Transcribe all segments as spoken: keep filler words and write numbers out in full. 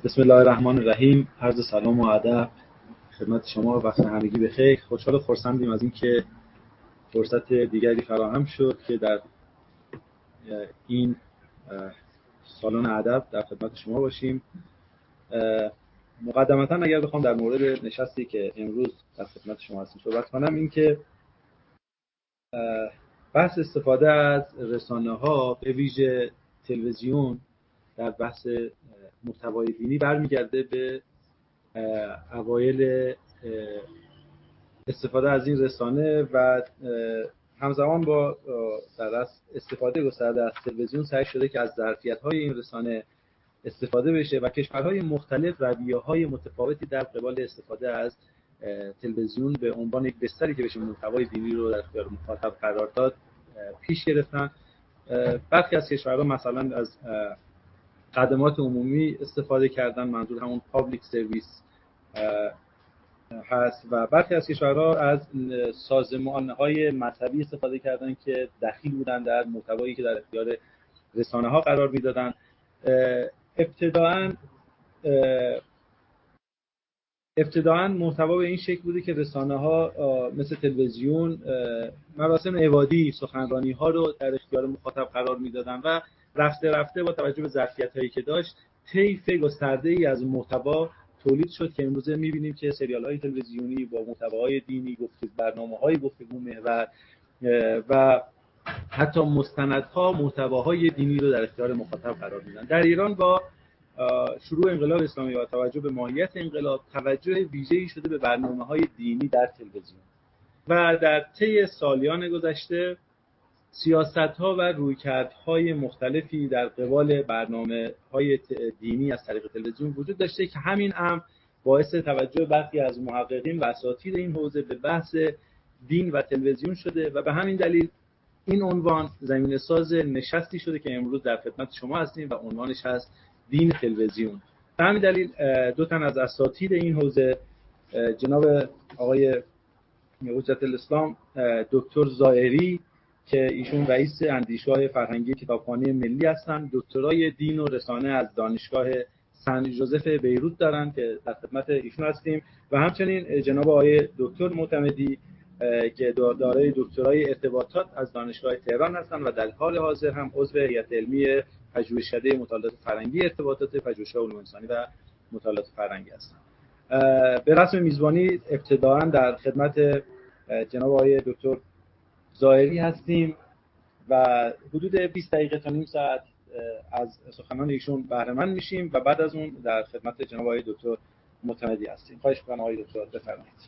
بسم الله الرحمن الرحیم. عرض سلام و ادب خدمت شما. وقت همگی بخیر. خوشحال و خرسندیم از اینکه فرصت دیگری فراهم شد که در این سالن ادب در خدمت شما باشیم. مقدمتا اگر بخوام در مورد نشستی که امروز در خدمت شما هستیم صحبت کنم، این که بحث استفاده از رسانه‌ها به ویژه تلویزیون در بحث محتوای دینی برمیگرده به اوایل استفاده از این رسانه و همزمان با در استفاده گسترده از تلویزیون سعی شده که از ظرفیت‌های این رسانه استفاده بشه و کشورهای مختلف رویه‌های متفاوتی در قبال استفاده از تلویزیون به عنوان یک بستری که بشه محتوای دینی رو در اختیار مخاطب قرار داد پیش گرفتن. برخی از کشورها مثلا از خدمات عمومی استفاده کردن، منظور همون پابلیک سرویس هست، و برخی از کشورها از سازمان‌های مذهبی استفاده کردن که دخیل بودن در محتوایی که در اختیار رسانه‌ها قرار میدادن. ابتداعاً ابتداعاً محتوا به این شکل بوده که رسانه‌ها مثل تلویزیون مراسم عبادی، سخنرانی‌ها رو در اختیار مخاطب قرار میدادن و رفته رفته با توجه به ظرفیت‌هایی که داشت طیف گسترده‌ای از محتوا تولید شد که امروزه می‌بینیم که سریال‌های تلویزیونی با محتواهای دینی، گفتگو برنامه‌های گفتگو محور و حتی مستندها محتواهای دینی رو در اختیار مخاطب قرار میدن. در ایران با شروع انقلاب اسلامی و توجه به ماهیت انقلاب توجه ویژه‌ای شده به برنامه‌های دینی در تلویزیون و در طی سالیان گذشته سیاست‌ها و رویکردهای مختلفی در قبال برنامه‌های دینی از طریق تلویزیون وجود داشته که همین امر باعث توجه برخی از محققین و اساتید این حوزه به بحث دین و تلویزیون شده و به همین دلیل این عنوان زمینه‌ساز نشستی شده که امروز در خدمت شما هستیم و عنوانش هست دین تلویزیون. به همین دلیل دو تن از اساتید این حوزه، جناب آقای حجت الاسلام دکتر زائری که ایشون رئیس اندیشگاه فرهنگی کتابخانه ملی هستند، دکترای دین و رسانه از دانشگاه سن ژوزف بیروت دارند که در خدمت ایشون هستیم، و همچنین جناب آقای دکتر معتمدی که دارای دکترای ارتباطات از دانشگاه تهران هستند و در حال حاضر هم عضو هیئت علمی پژوهشکده مطالعات فرهنگی ارتباطات پژوهشگاه علوم انسانی و مطالعات فرهنگی هستند. به رسم میزبانی ابتداءً در خدمت جناب آقای دکتر زائری هستیم و حدود بیست دقیقه تا نیم ساعت از سخنان ایشون بهره مند میشیم و بعد از اون در خدمت جناب آقای دکتر معتمدی هستیم. خواهش می‌کنم آقای دکتر بفرمایید.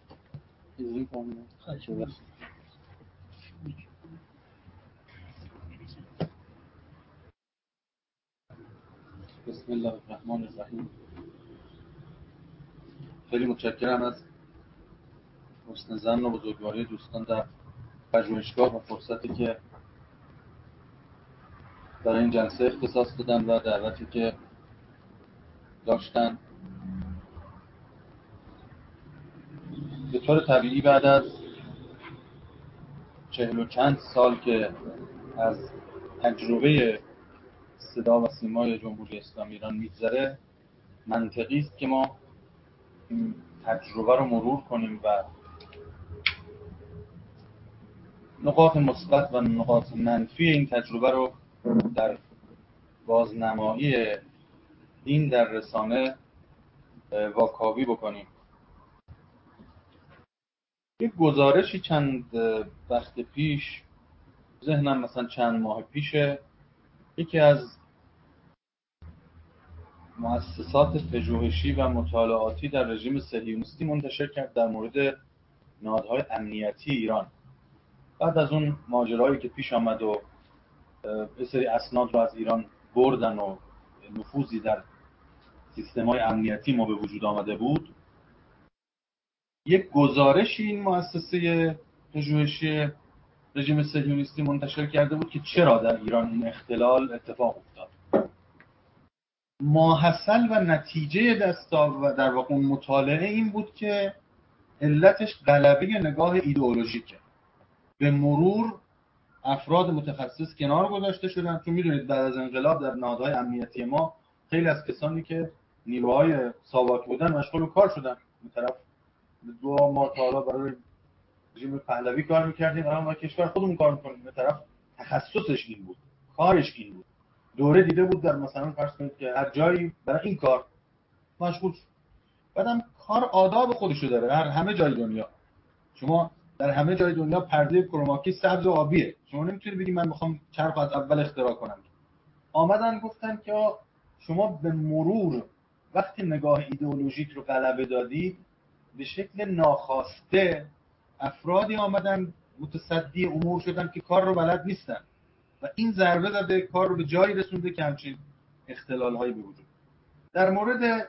بسم الله الرحمن الرحیم. خیلی متشکرم از حسن ظن و بزرگواری دوستان در پژوهشگاه و فرصتی که برای این جلسه اختصاص دادن و دعوتی که داشتن. به طور طبیعی بعد از چهل و چند سال که از تجربه صدا و سیمای جمهوری اسلامی ایران میگذره، منطقی است که ما این تجربه رو مرور کنیم و نقاط مثبت و نقاط منفی این تجربه رو در بازنمایی دین در رسانه واکاوی بکنیم. یک گزارشی چند وقت پیش ذهنم مثلا چند ماه پیشه، یکی از مؤسسات پژوهشی و مطالعاتی در رژیم صهیونیستی منتشر کرد در مورد نهادهای امنیتی ایران. بعد از اون ماجرایی که پیش آمد و یه سری اسناد رو از ایران بردن و نفوذی در سیستم‌های امنیتی ما به وجود آمده بود، یک گزارشی این مؤسسه پژوهشی رژیم صهیونیستی منتشر کرده بود که چرا در ایران این اختلال اتفاق افتاد. ماحصل و نتیجه دستا و در واقع مطالعه این بود که علتش غلبه نگاه ایدئولوژیکه. به مرور افراد متخصص کنار گذاشته شدن. چون میدونید بعد از انقلاب در نهادهای امنیتی ما خیلی از کسانی که نیروهای ساواک بودن مشغول کار شدن. اون طرف دو ماه تا حالا برای رژیم پهلوی کار میکردیم، الان با کشور خودمون کار میکنیم. به طرف تخصصش این بود، کارش این بود، دوره دیده بود در مثلا فرض کنید که هر جایی برای این کار مشغول شد. بعدم کار آداب خودشو داره در همه جای دنیا. شما در همه جای دنیا پرده کروماکی سبز و آبیه، شما نمیتونی بگی من میخوام چرخ از اول اختراع کنم. آمدن گفتن که شما به مرور وقتی نگاه ایدئولوژیک رو غلبه دادید، به شکل ناخواسته افرادی آمدن متصدی امور شدن که کار رو بلد نیستن و این ضربه زده کار رو به جایی رسونده که همچین اختلال‌هایی به وجود. در مورد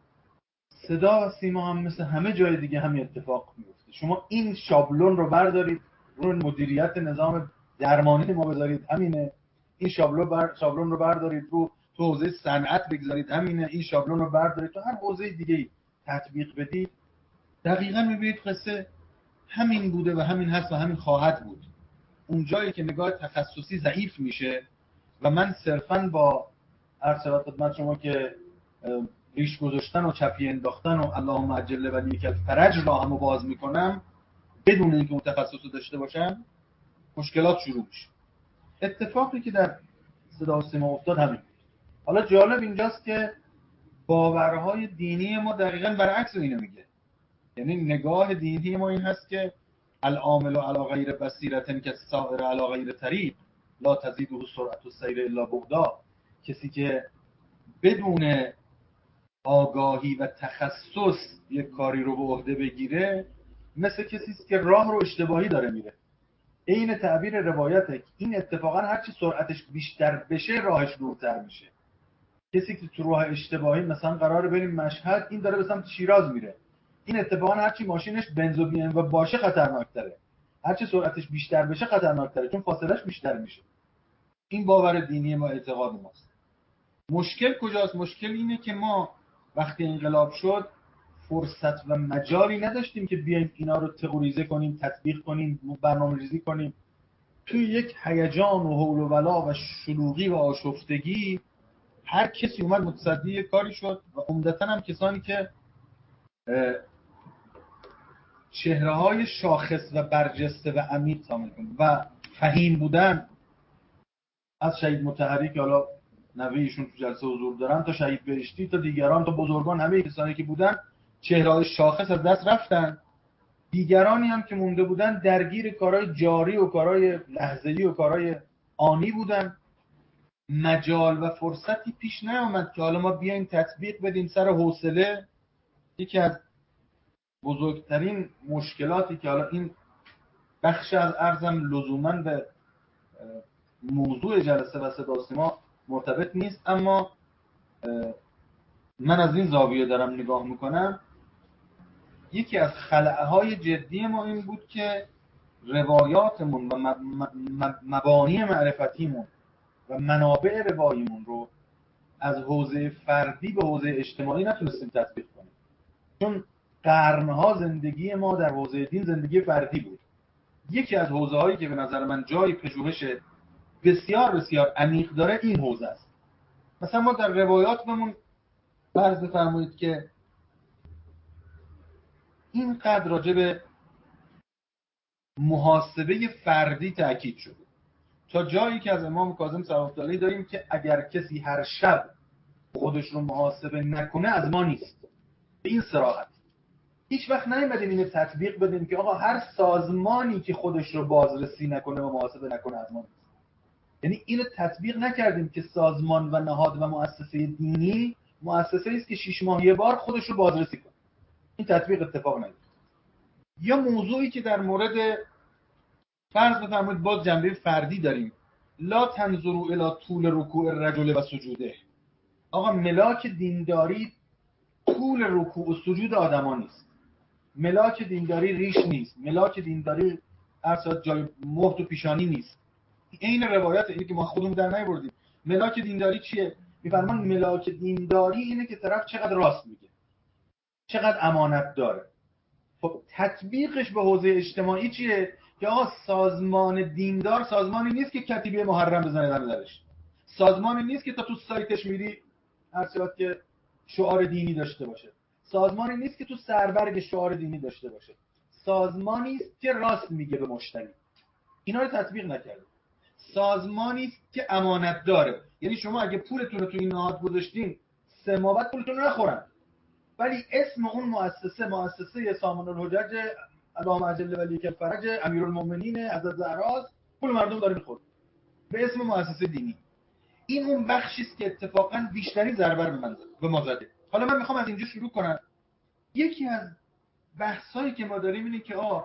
صدا و سیما هم مثل همه جای دیگه همین اتفاق میفته. شما این شابلون رو بردارید، رو مدیریت نظام درمانی ما بذارید، همینه. این شابلون بر... شابلون رو بردارید رو تو حوزه صنعت بگذارید، همینه. این شابلون رو بردارید تو هر حوزه دیگه تطبیق بدید، دقیقاً میبینید قصه همین بوده و همین هست و همین خواهد بود. اون جایی که نگاه تخصصی ضعیف میشه و من صرفاً با ارسالات خدمت شما که ریش گذاشتن و چپی انداختن و اللهم عجل ولی که فرج را همو باز میکنم بدون اینکه اون تخصص رو داشته باشم، مشکلات شروع میشه. اتفاقی که در صدا و سیما افتاد همین. حالا جالب اینجاست که باورهای دینی ما دقیقاً برعکس اینو میگه. یعنی نگاه دینی ما این هست که العامل علی غیر بصیرة که سائر علی غیر طریق لا تزیده سرعت السیر الا بعدا. کسی که بدون آگاهی و تخصص یک کاری رو به عهده بگیره مثل کسی است که راه رو اشتباهی داره میره. عین تعبیر روایته، این اتفاقا هرچی سرعتش بیشتر بشه راهش دورتر میشه. کسی که تو راه اشتباهی مثلا قراره بریم مشهد، این داره به سمت شیراز میره، این اتفاقا هرچی ماشینش بنز و بی ام و باشه خطرناکتره، هرچی سرعتش بیشتر بشه خطرناکتره، چون فاصلهش بیشتر میشه. این باور دینی ما، اعتقاد ماست. مشکل کجاست؟ مشکل اینه که ما وقتی انقلاب شد فرصت و مجالی نداشتیم که بیایم اینا رو تئوریزه کنیم، تطبیق کنیم، برنامه‌ریزی کنیم. توی یک هیجان و هول و بلا و شلوغی و آشفتگی هر کسی اومد متصدی کاری شد و عمدتاً هم کسانی که چهره‌های شاخص و برجسته و عمیق و فهیم بودن، از شهید مطهری که حالا نویشون تو جلسه حضور دارن تا شهید بهشتی تا دیگران تا بزرگان، همه کسانی که بودن چهره‌های شاخص از دست رفتن. دیگرانی هم که مونده بودن درگیر کارهای جاری و کارهای لحظه‌ای و کارهای آنی بودن. مجال و فرصتی پیش نیامد که حالا ما بیایم تطبیق بدیم سر حوصله. یکی از بزرگترین مشکلاتی که حالا این بخش از عرضم لزوماً به موضوع جلسه و صدا و سیما مرتبط نیست، اما من از این زاویه دارم نگاه میکنم، یکی از خلأهای جدی ما این بود که روایاتمون و مبانی معرفتیمون و منابع رواییمون رو از حوزه فردی به حوزه اجتماعی نتونستیم تطبیق کنیم. چون قرنها زندگی ما در حوزه دین زندگی فردی بود. یکی از حوزه‌هایی که به نظر من جای پژوهش بسیار بسیار عمیق داره این حوزه است. مثلا ما در روایاتمون فرض بفرمایید که اینقدر راجع به محاسبه فردی تأکید شده، تا جایی که از امام کاظم صلوات الله علیه داریم که اگر کسی هر شب خودش رو محاسبه نکنه از ما نیست. به این صراحت هیچ وقت نیومدیم اینو تطبیق بدیم که آقا هر سازمانی که خودش رو بازرسی نکنه و محاسبه نکنه از ما نیست. یعنی اینو تطبیق نکردیم که سازمان و نهاد و مؤسسه دینی مؤسسه‌ای است که شش ماه یه بار خودش رو بازرسی کنه. این تطبیق اتفاق نیفتاد. یا موضوعی که در مورد فرض بفرمایید باز جنبه فردی داریم، لا تنظروا الی طول رکوع الرجل و سجوده. آقا ملاک دینداری طول رکوع و سجود آدما نیست. ملاک دینداری ریش نیست. ملاک دینداری ارسال جای مهد و پیشانی نیست. این روایت اینه که ما خودمون در نیاوردیم. ملاک دینداری چیه؟ میفرمان ملاک دینداری اینه که طرف چقدر راست میگه، چقدر امانت داره. خب تطبیقش به حوزه اجتماعی چیه؟ که آقا سازمان دیندار سازمانی نیست که کتیبه محرم بزنه در درش. سازمانی نیست که تا تو سایتش میری هر چقدر که شعار دینی داشته باشه، سازمانی نیست که تو سربرگ شعار دینی داشته باشه، سازمانی است که راست میگه به مشتری. اینا رو تطبیق نکرده. سازمانی است که امانت داره، یعنی شما اگه پولتون رو تو این نهاد گذاشتین سه ماه بعد پولتون رو نخورن، ولی اسم اون مؤسسه مؤسسه سامان الحجج اللهم اجل ولیک الفرج امیرالمومنین حضرت زهرا، پول مردم داره میخوره به اسم مؤسسه دینی. این اون بخشی است که اتفاقا بیشترین ضربه به من به ما زده. حالا من میخوام از اینجا شروع کنم. یکی از بحثایی که ما داریم اینه که آ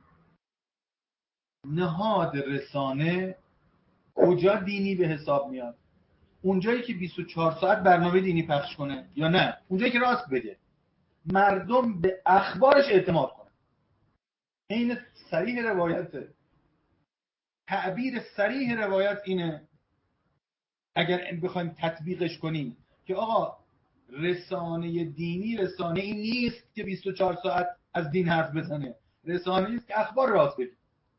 نهاد رسانه کجا دینی به حساب میاد؟ اونجایی که بیست و چهار ساعت برنامه دینی پخش کنه یا نه اونجایی که راست بگه، مردم به اخبارش اعتماد کنن. این صریح روایته، تعبیر صریح روایت اینه اگر بخوایم تطبیقش کنیم که آقا رسانه دینی رسانه این نیست که بیست و چهار ساعت از دین حرف بزنه، رسانه نیست که اخبار راست بگه.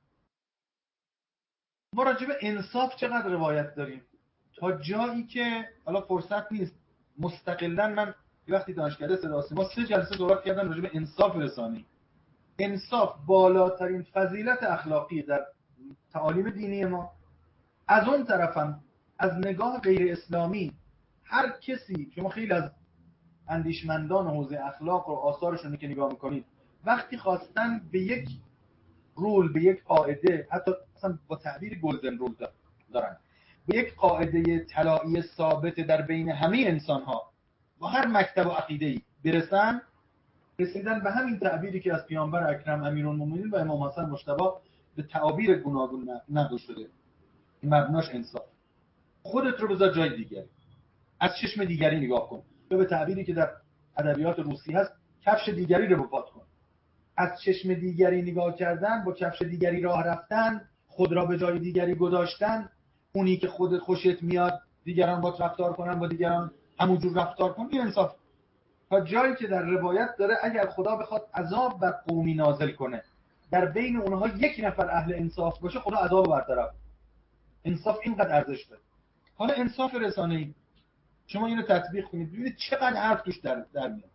ما راجع به انصاف چقدر روایت داریم؟ تا جایی که حالا فرصت نیست مستقلاً، من یه وقتی دانشکده صدا و سیما سه جلسه صحبت کردم راجع به انصاف رسانه‌ای. انصاف بالاترین فضیلت اخلاقی در تعالیم دینی ما. از اون طرفم از نگاه غیر اسلامی هر کسی، شما خیلی از اندیشمندان حوزه اخلاق و آثارشون که نگاه میکنید وقتی خواستن به یک رول، به یک قاعده، حتی مثلا با تعبیر گلدن رول دارن، به یک قاعده طلایی ثابت در بین همه انسان‌ها با هر مکتب و عقیده‌ای برسن، رسیدن به همین تعبیری که از پیامبر اکرم امیرالمومنین و امام حسن مجتبی به تعابیر گوناگون نقل شده. مبناش انصاف. خودت رو بذار جای دیگری، از چشم دیگری نگاه کن، یا به تعبیری که در ادبیات روسی هست کفش دیگری رو بپات کن. از چشم دیگری نگاه کردن با کفش دیگری راه رفتن، خود را به جای دیگری گذاشتن، اونی که خودت خوشت میاد دیگران باهات رفتار کنن با دیگران همونجور رفتار کن، این انصاف. تا جایی که در روایت داره اگر خدا بخواد عذاب بر قومی نازل کنه در بین اونها یک نفر اهل انصاف باشه خدا عذاب برطرف. انصاف اینقدر ارزش داره. حالا انصاف رسانه‌ای شما اینو تطبیق کنید ببینید چقدر حرف توش در در میاد.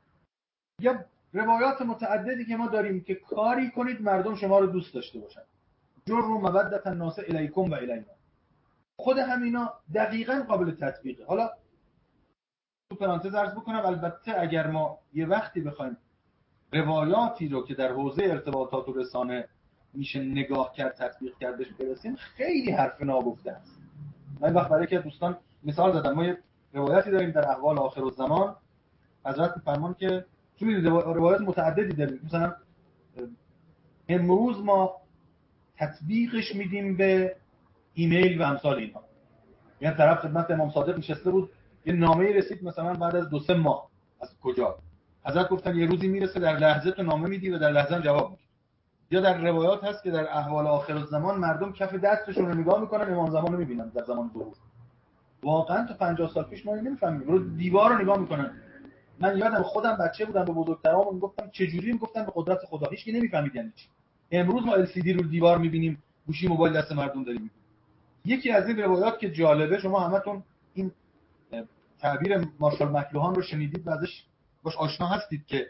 یا روایات متعددی که ما داریم که کاری کنید مردم شما رو دوست داشته باشن، جر و مودت الناس الیکم و الینا، خود همینا دقیقاً قابل تطبیقه. حالا تو پرانتز عرض بکنم البته اگر ما یه وقتی بخوایم روایاتی رو که در حوزه ارتباطات و رسانه میشه نگاه کرد تطبیق کردش برسیم خیلی حرف ناگفته است. من وقت برای که دوستان مثال زدم، ما یه روایتی داریم در احوال آخرالزمان حضرت فرمان که چون روایات متعددی داریم، مثلا امروز ما تطبیقش میدیم به ایمیل و امثال اینها. یعنی طرف خدمت امام صادق نشسته بود یه نامه‌ای رسید مثلا بعد از دو سه ماه، از کجا؟ حضرت گفتن یه روزی میرسه در لحظه تو نامه میدی و در لحظه هم جواب میدی. یا در روایات هست که در احوال آخرالزمان مردم کف دستشون رو نگاه میکنن امام زمان رو میبینن در زمان ظهور. واقعا تا پنجاه سال پیش ما نمیفهمیم، رو دیوار رو نگاه میکنن. من یادم خودم بچه بودم به بزرگترام میگفتم چه جوری، میگفتن به قدرت خدا، هیچ کی نمیفهمید یعنی چی. امروز ما ال سی دی رو دیوار میبینیم، گوشی موبایل دست مردم داریم. یکی از این روایات که جالبه، شما همتون این تعبیر مارشال مکلوهان رو شنیدید و ازش باش آشنا هستید که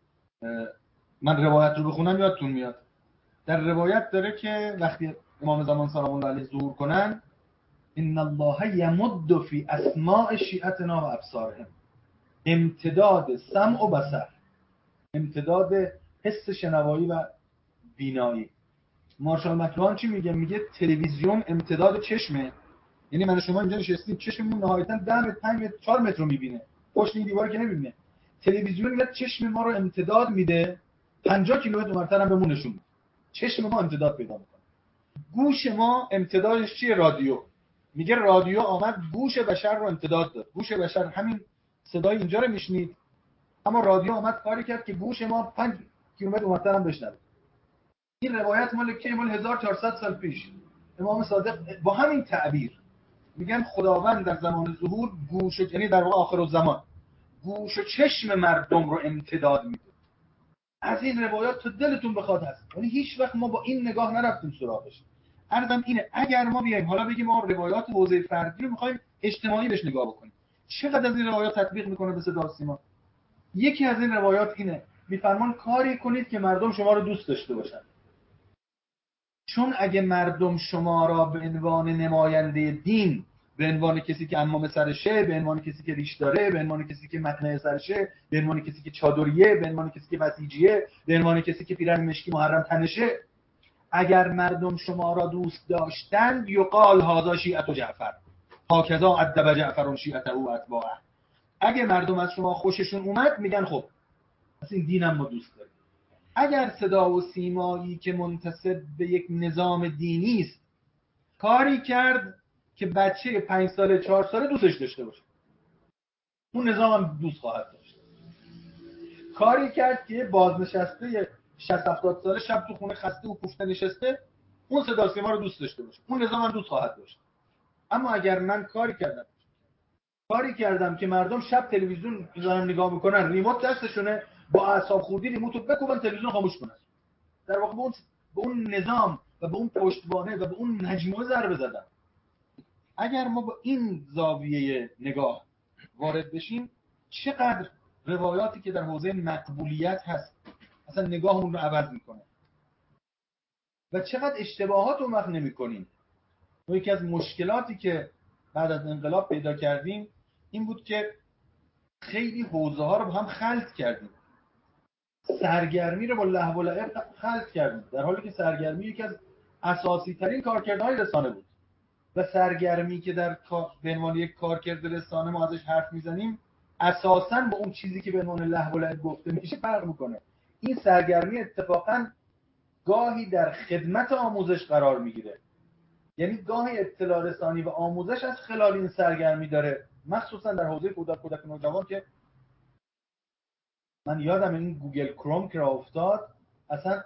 من روایت رو بخونم یادتون میاد. در روایت داره که وقتی امام زمان سلام الله علیه ظهور کنن، ان الله یمد فی اسماء شیعتنا و ابصارهم، امتداد سمع و بصر، امتداد حس شنوایی و بینایی. مارشال مکلوهان چی میگه؟ میگه تلویزیون امتداد چشمه، یعنی من شما اینجا نشستیم چشممون نهایتا ده متر پنج متر چهار متر رو میبینه، پشت این دیوار که نمیبینه. تلویزیون میاد چشم ما رو امتداد میده پنجاه کیلومتر اونورتر هم بهمون نشون میده، چشم ما امتداد پیدا میکنه. گوش ما امتدادش چیه؟ رادیو. میگه رادیو آمد گوش بشر رو امتداد داد، گوش بشر همین صدای اینجا رو میشنید، اما رادیو آمد کاری کرد که گوش ما پنج کیلومتر اونورتر هم بشنوه. این روایت مال کی؟ مال هزار و چهارصد سال پیش. امام صادق با همین تعبیر میگن خداوند در زمان ظهور گوش، یعنی در واقع آخرالزمان، گوش و چشم مردم رو امتداد میده. از این روایات تو دلتون بخواد هست، یعنی هیچ وقت ما با این نگاه نرفتیم سراغش. عرضم اینه اگر ما بیایم حالا بگیم ما روایات حوزه فردی رو میخوایم اجتماعی بهش نگاه بکنیم، چقدر از این روایات تطبیق میکنه به صدا و سیما؟ یکی از این روایات اینه، میفرمان کاری کنید که مردم شما رو دوست داشته باشن، چون اگه مردم شما را به عنوان نماینده دین، به عنوان کسی که عمامه سرشه، به عنوان کسی که ریش داره، به عنوان کسی که مقنعه سرشه، به عنوان کسی که چادریه، به عنوان کسی که بسیجیه، به عنوان کسی که پیرهن مشکی محرم تنشه، اگر مردم شما را دوست داشتند یقال هذا شیعة جعفر هکذا ادب جعفر شیعته و اتباعه، اگه مردم از شما خوششون اومد میگن خب پس این دینم ما دوست داریم. اگر صدا و سیمایی که منتسب به یک نظام دینی است کاری کرد که بچه پنج ساله چهار ساله دوستش داشته باشه، اون نظام هم دوست خواهد داشت. کاری کرد که بازنشسته شصت هفتاد ساله شب تو خونه خسته و کوفته نشسته، اون صدا سیما رو دوست داشته باشه، اون نظام هم دوست خواهد داشت. اما اگر من کاری کردم کاری کردم که مردم شب تلویزیون دارن نگاه میکنن، ریموت دستشونه، با اعصاب خوردی ریموتو بکوبن تلویزیون خاموش کنن، در واقع به اون به اون نظام و به اون پشتوانه و به اون مجموعه ضربه زدن. اگر ما با این زاویه نگاه وارد بشیم، چقدر روایاتی که در حوزه مقبولیت هست اصلا نگاهمون رو عوض میکنه و چقدر اشتباهات رو مخ نمیکنیم. و یکی از مشکلاتی که بعد از انقلاب پیدا کردیم این بود که خیلی حوزه ها رو با هم خلط کردیم، سرگرمی رو با لهو و لعب خلط کردیم، در حالی که سرگرمی یکی از اساسی ترین کارکردهای رسانه بود و سرگرمی که در به عنوان یک کارکرد رسانه ما ازش حرف میزنیم اساساً با اون چیزی که به عنوان لهو و لعب گفته میشه فرق میکنه. این سرگرمی اتفاقاً گاهی در خدمت آموزش قرار میگیره، یعنی گاهی اطلاع رسانی و آموزش از خلال این سرگرمی داره، مخصوصا در حوزه کودک کودک نوجوان که من یادم این گوگل کروم که افتاد اصلا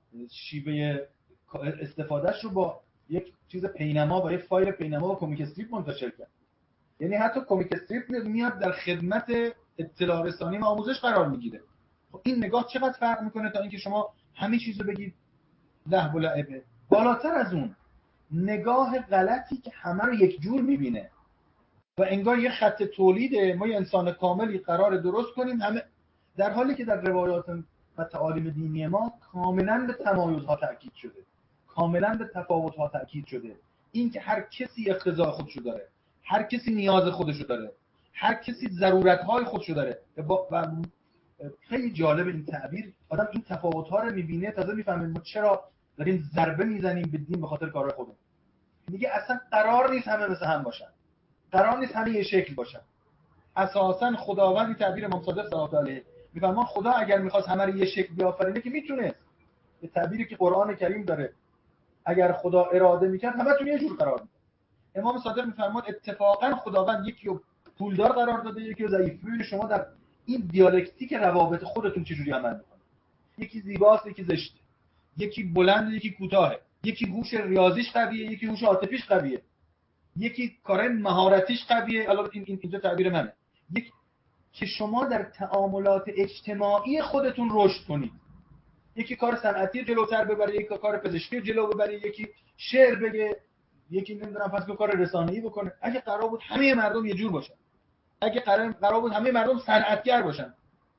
شیوه استفادهش رو با یک چیز پینما و یک فایل پینما و کمیک استریپ منتشر کرد. یعنی حتی کمیک استریپ میاد در خدمت اطلاع رسانی و آموزش قرار میگیره. خب این نگاه چقدر فرق میکنه تا اینکه شما همه چیز رو بگید لهو و لعبه. بالاتر از اون نگاه غلطی که همه رو یک جور میبینه و انگار یه خط تولیده، ما یه انسان کاملی قرار درست کنیم همه، در حالی که در روایات و تعالیم دینی ما کاملا به تمایزها تاکید شده، کاملا به تفاوت‌ها تاکید شده، این که هر کسی اقتضای خودشو داره، هر کسی نیاز خودشو داره، هر کسی ضرورت‌های خودشو داره و خیلی جالب این تعبیر، آدم این تفاوت‌ها رو می‌بینه تازه می‌فهمه ما چرا داریم ضربه میزنیم به دین به خاطر کارهای خودمون. میگه اصلا قرار نیست همه مثل هم باشن، قرار نیست همه یه شکل باشن. اساساً خداوند، این تعبیر امام صادق صلی الله علیه میفرمان خدا اگر می‌خواست همه رو یه شکل بیافرینه که میتونه، به تعبیری که قرآن کریم داره، اگر خدا اراده میکرد همتون یه جور قرار می‌داد. امام صادق میفرمان اتفاقاً خداوند یکی رو پولدار قرار داده یکی رو ضعیف. ببینید شما در این دیالکتیک روابط خودتون چجوری عمل می‌کنید. یکی زیباست یکی زشته، یکی بلند یکی کوتاهه، یکی هوش ریاضیش قویه یکی هوش عاطفیش قویه، یکی کار مهارتیش قویه. الان این اینجا تعبیر منه، یک که شما در تعاملات اجتماعی خودتون رشد کنید. یکی کار صنعتی جلوتر ببره، یکی کار پزشکی جلو ببره، یکی شعر بگه، یکی نمیدونم پس کار رسانه‌ای بکنه. اگه قرار بود همه مردم یه جور باشن، اگه قرار قرار بود همه مردم صنعتگر باشن،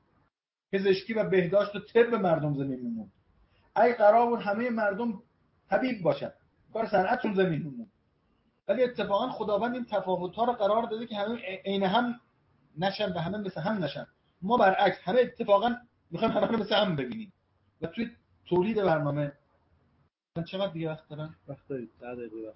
پزشکی و بهداشت و طب مردم زمین میمون. اگه قرار بود همه مردم طبیب باشن، کار صنعتشون زمین میمون. ولی اتفاقا خداوند این تفاوت‌ها رو قرار داده که همه عین هم نشن و همه مثل هم نشن. ما برعکس همه اتفاقا میخوایم همه رو مثل هم ببینیم و توی تولید برنامه. من چقدر دیگه وقت دارم؟ وقت دارید، ده دقیقه وقت.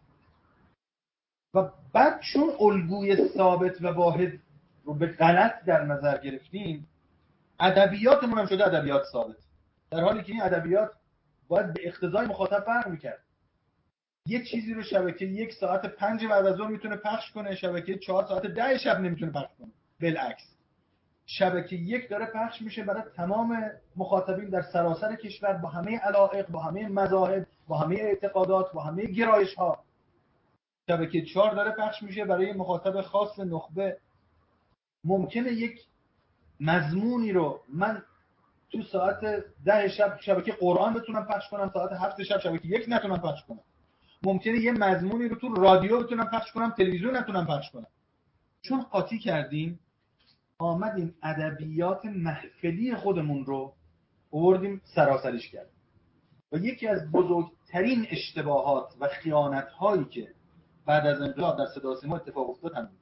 و بعد چون الگوی ثابت و واحد رو به غلط در نظر گرفتیم، ادبیاتمون هم شده ادبیات ثابت، در حالی که این ادبیات باید به اقتضای مخاطب فرق میکرد. یه چیزی رو شبکه یک ساعت پنج بعد از ظهر میتونه پخش کنه، شبکه چهار ساعت ده شب نمیتونه پخش کنه. بالعکس شبکه یک داره پخش میشه برای تمام مخاطبین در سراسر کشور با همه علایق، با همه مذاهب، با همه اعتقادات، با همه گرایش ها. شبکه چهار داره پخش میشه برای مخاطب خاص نخبه. ممکنه یک مضمونی رو من تو ساعت ده شب شبکه قرآن بتونم پخش کنم، ساعت هفت شب شبکه یک نتونم پخش کنم. ممکنه یه مضمونی رو تو رادیو بتونم پخش کنم، تلویزیون نتونم پخش کنم. چون قاطی کردیم آمدیم ادبیات محفلی خودمون رو آوردیم سراسریش کردیم و یکی از بزرگترین اشتباهات و خیانت‌هایی که بعد از انقلاب در صدا و سیما اتفاق افتاد همین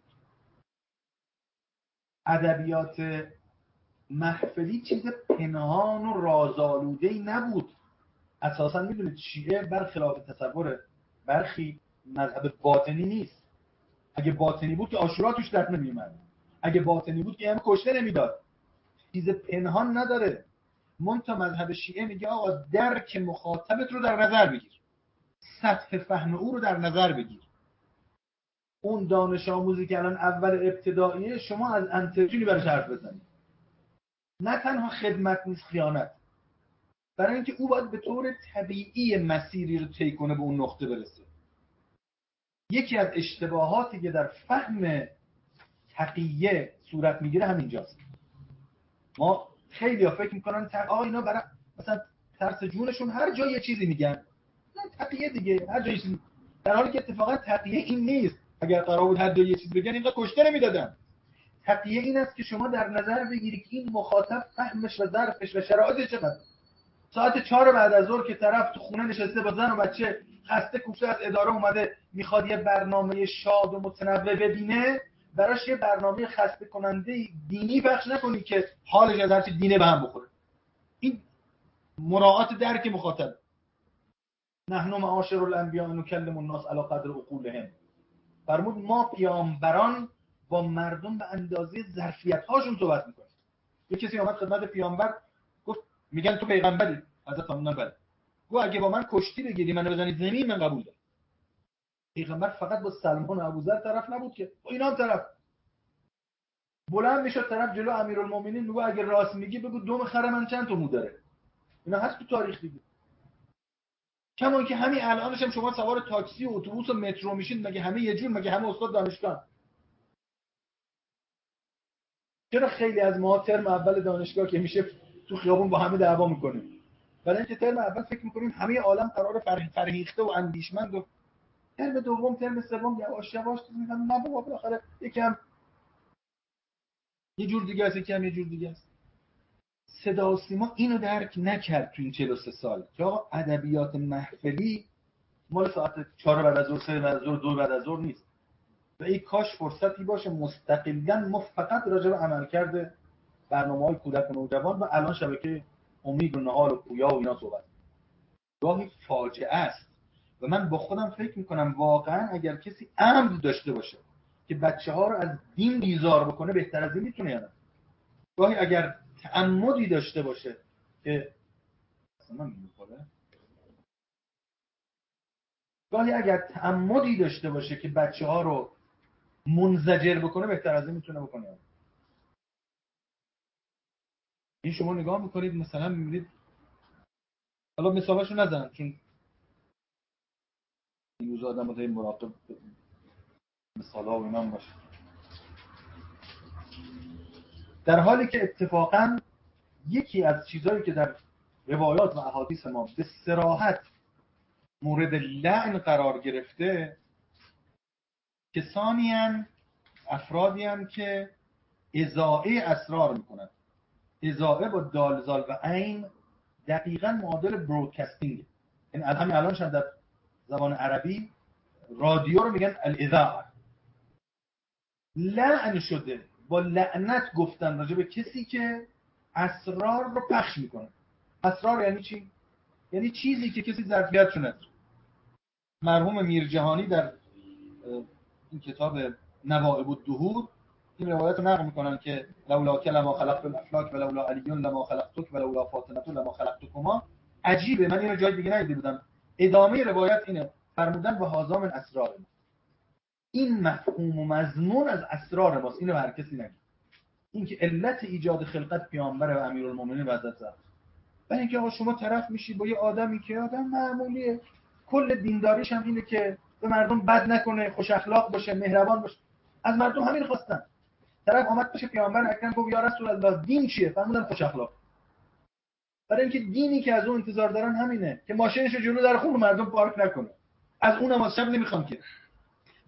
ادبیات محفلی چیز پنهان و رازآلوده‌ای نبود. اساساً میدونید شیعه برخلاف تصور برخی مذهب باطنی نیست. اگه باطنی بود که عاشورا توش در نمیومد، اگه باطنی بود که همه کشته نمیداد. چیز پنهان نداره. منتها مذهب شیعه میگه آقا درک مخاطبت رو در نظر بگیر، سطح فهم او رو در نظر بگیر. اون دانش آموزی که الان اول ابتداییه شما از انترجینی برش حرف بزنید. نه تنها خدمت نیست، خیانت. برای اینکه او باید به طور طبیعی مسیری رو طی کنه به اون نقطه برسه. یکی از اشتباهاتی که در فهم تقیه صورت میگیره همینجاست. ما خیلی ها فکر میکنن آقا اینا برای مثلا ترس جونشون هر جای یه چیزی میگن، نه تقیه دیگه هر جای چیزی، در حالی که اتفاقا تقیه این نیست. اگر قرار بود هر جای یه چیز بگن اینقدر کشته نمیدادن. تقیه این است که شما در نظر بگیری که این مخاطب فهمش و ظرفش و شرایطش چقدر. ساعت چهار بعد از ظهر که طرف تو خونه نشسته با زن و بچه خسته کوفته از اداره اومده میخواد یه برنامه شاد و متنوع ببینه، براش یه برنامه خسته کننده دینی پخش نکنی که حالش از هرچی دینه به هم بخوره. این مراعات درک مخاطب. نحن معاشر الانبیاء نکلم الناس علی قدر عقولهم. فرمود ما پیامبران با مردم به اندازه ظرفیت هاشون صحبت میکنیم. یه کسی اومد خدمت پیامبر گفت میگن تو پیغمبری. حضرت آمنه بله. گفت اگه با من کشتی بگیری منو بزنید زمین من قبول دارم. پیغمبر فقط با سلمان و ابوذر طرف نبود که با اینا هم طرف. بلند میشد طرف جلو امیرالمومنین میگه اگه راست میگی بگو دوم خر من چند تا مو داره. اینا هست تو تاریخ دیگه. کما که همین الانش هم شما سوار تاکسی و اتوبوس و مترو میشین، مگه همه یه جور؟ مگه همه استاد دانشگاه؟ چرا خیلی از ما ترم اول دانشگاه که میشه تو خیابون با همه دعوا میکنیم؟ برای اینکه ترم اول فکر میکنیم همه عالم قرار فرهیخته و اندیشمند و ترم دوم ترم سوم یواش یواش میگن نه بابا بالاخره یکم یه جور دیگه است، یکم یه جور دیگه است. صدا و سیما اینو درک نکرد تو این چهل و سه سال که آقا ادبیات محفلی مال ساعت چهار بعد از ظهر، سه بعد از ظهر، دو بعد از ظهر نیست. و این کاش فرصتی باشه مستقلاً ما فقط راجع به عملکرد برنامه‌های کودک و نوجوان و الان شبکه امید و نهال و پویا و اینا صحبت. گاهی فاجعه است و من با خودم فکر میکنم واقعا اگر کسی عمد داشته باشه که بچه‌ها رو از دین بیزار بکنه بهتر از این میتونه. یعنی گاهی اگر تعمدی داشته باشه که اصلا نمی‌خوره، گاهی اگر تعمدی داشته باشه که بچه‌ها رو منزجر بکنه بهتر از این میتونه بکنه. این شما نگاه میکنید مثلا میبینید، حالا مثالاشو نزنم چون این روز آدم باید مراقب مثالا و اینا باشه، در حالی که اتفاقا یکی از چیزهایی که در روایات و احادیث ما به صراحت مورد لعن قرار گرفته کسانی هستند، افرادی هستند که اذاعه اسرار میکنند. اذاعه با دال زال و عین دقیقاً معادل برودکاستینگ. یعنی همین الانش در زبان عربی رادیو رو میگن الاذاعه. لعن شده، با لعنت گفتن راجع به کسی که اسرار رو پخش میکنه. اسرار یعنی چی؟ یعنی چیزی که کسی ظرفیتش نداره. مرحوم میرجهانی در این کتاب نوائب الدهور این روایت رو نقل میکنن که لولا کلما خلقت الافلاک و لولا علی لما خلقتک و لولا فاطمه لما خلقتکما. عجیبه، من اینو جای دیگه ندیده بودم. ادامه روایت اینه، فرمودن به هذا من اسرار. این مفهوم و مضمون از اسرار ماست، اینو هر کسی نگه. این که علت ایجاد خلقت پیامبر و امیرالمومنین و حضرت زهرا. برای اینکه آقا شما طرف میشی با یه آدمی که آدم معمولیه، کل دینداریش هم اینه که به مردم بد نکنه، خوش اخلاق باشه، مهربان باشه. از مردم همین خواستن. طرف اومد پیش پیامبر اکرم گفت یا رسول الله دین چیه؟ فرمودن خوش اخلاق. برای اینکه دینی که از اون انتظار دارن همینه که ماشینشو جلو در خونه مردم پارک نکنه. از اونم از شب نمیخوام که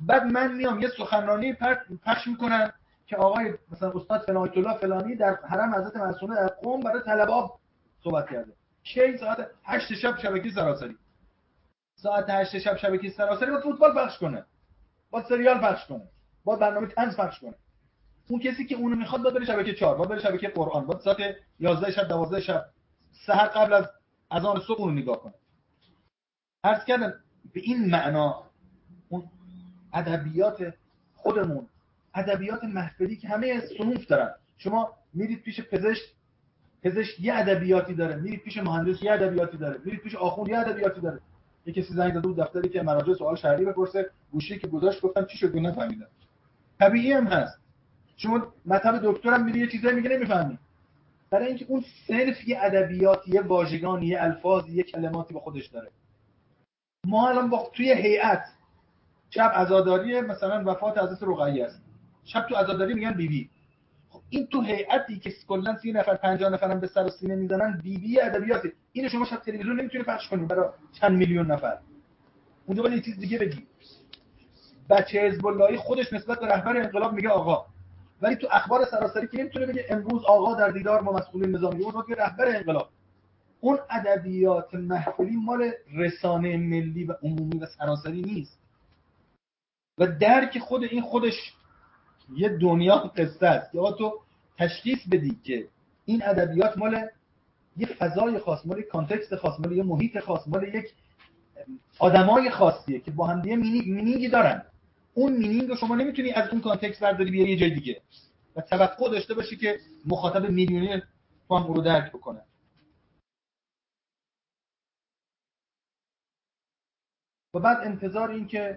بعد من میام یه سخنرانی پخش میکنم که آقای مثلا استاد فلان آیت الله فلانی در حرم حضرت معصومه در قم برای طلبا صحبت کرده. کی؟ ساعت هشت شب شبکه سراسری. ساعت هشت شب شبکه سراسری با فوتبال پخش کنه، با سریال پخش کنه، با برنامه طنز پخش کنه. اون کسی که اونو میخواد باید بره شبکه چهار، باید بره شبکه قرآن، باید ساعت یازده شب دوازده شب سحر قبل از اذان صبح اونو نگاه کنه. عرض کردم به این معنا اون ادبیات خودمون، ادبیات محفلی که همه صنوف دارن. شما میرید پیش پزشک، پزشک یه ادبیاتی داره، میرید پیش مهندس یه ادبیاتی داره، میرید پیش آخوند یه ادبیاتی داره. یه کسی زنگ زد دو دفتری که مراجع سوال شرعی بپرسه، گوشی که گذاشت گفتم چی شد نفهمیدم. طبیعی هم هست. شما مطلب دکترم میری یه چیزایی میگه نمیفهمی. برای اینکه اون صرف یه ادبیات، یه واژگان، یه الفاظ، یه کلماتی با خودش داره. ما الان با توی هیئت شب عزاداری مثلا وفات حضرت رقیه است، شب تو عزاداری میگن بی بی. خب این تو هیئتی که کلا سی نفر پنجاه نفرم به سر و سینه میزنن بی بی ادبیاتی، اینو شما شب تلویزیون نمیتونی پخش کنی برای چند میلیون نفر. اونجا باید یه چیز دیگه بگی. بچه حزب اللهی خودش نسبت به رهبر انقلاب میگه آقا، ولی تو اخبار سراسری که نمیتونه بگه امروز آقا در دیدار با مسئولین نظامی، اون میگه رهبر انقلاب. اون ادبیات محفلی مال رسانه ملی و عمومی و سراسری نیست. و درک خود این خودش یه دنیا قصه است. یا تو تشخیص بدی که این ادبیات مال یه فضای خاص، مال یک کانتکست خاص، مال یه محیط خاص، مال یک آدمای خاصیه که با هم دیگه مینینگی دارن. اون مینینگ رو شما نمیتونی از اون کانتکست برداری بیاری یه جای دیگه و توقع داشته باشی که مخاطب میلیونی تو هم رو درک بکنه. و بعد انتظار این که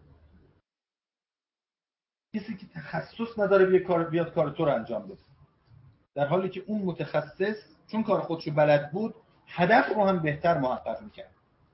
کسی که تخصص نداره بیاد کار بیاد کار تو رو انجام بده، در حالی که اون متخصص چون کار خودشو بلد بود هدف رو هم بهتر محقق میکرد.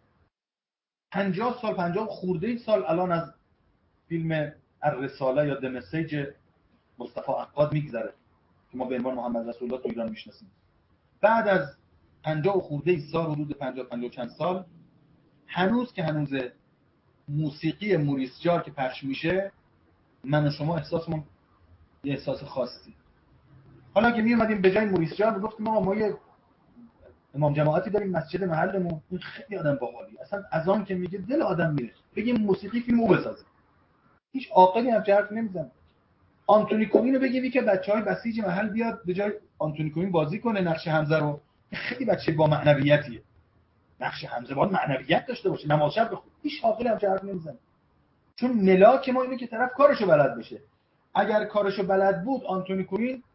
پنجاه سال پنجاه خورده سال الان از فیلم الرساله یا د مسیج مصطفی عقاد میگذره که ما به عنوان محمد رسول الله تو ایران میشناسیم. بعد از پنجاه خورده سال، حدود پنجاه پنجاه چند سال، هنوز که هنوز موسیقی موریس جار که پخش میشه، من و شما احساسمون یه احساس خاصی. حالا که می اومدیم به جای موریس جار گفتیم ما ما یه امام جماعتی داریم مسجد محلمون، این خیلی آدم باحالی، اصلا اذان که میگه دل آدم میره، بگیم موسیقی فیلمو بسازه. هیچ عاقلی هم حرف نمیزنه. آنتونی کوین رو بگیمی که بچهای بسیج محل بیاد به جای آنتونی کوین بازی کنه نقش حمزه رو، خیلی بچه با معنویتیه. نقش حمزه باید معنویت داشته باشه، نماز شب بخونه. هیچ عاقلی هم حرف نمیزنه. چون ملاک ما اینه که طرف کارشو بلد بشه. اگر کارشو بلد بود آنتونی کوین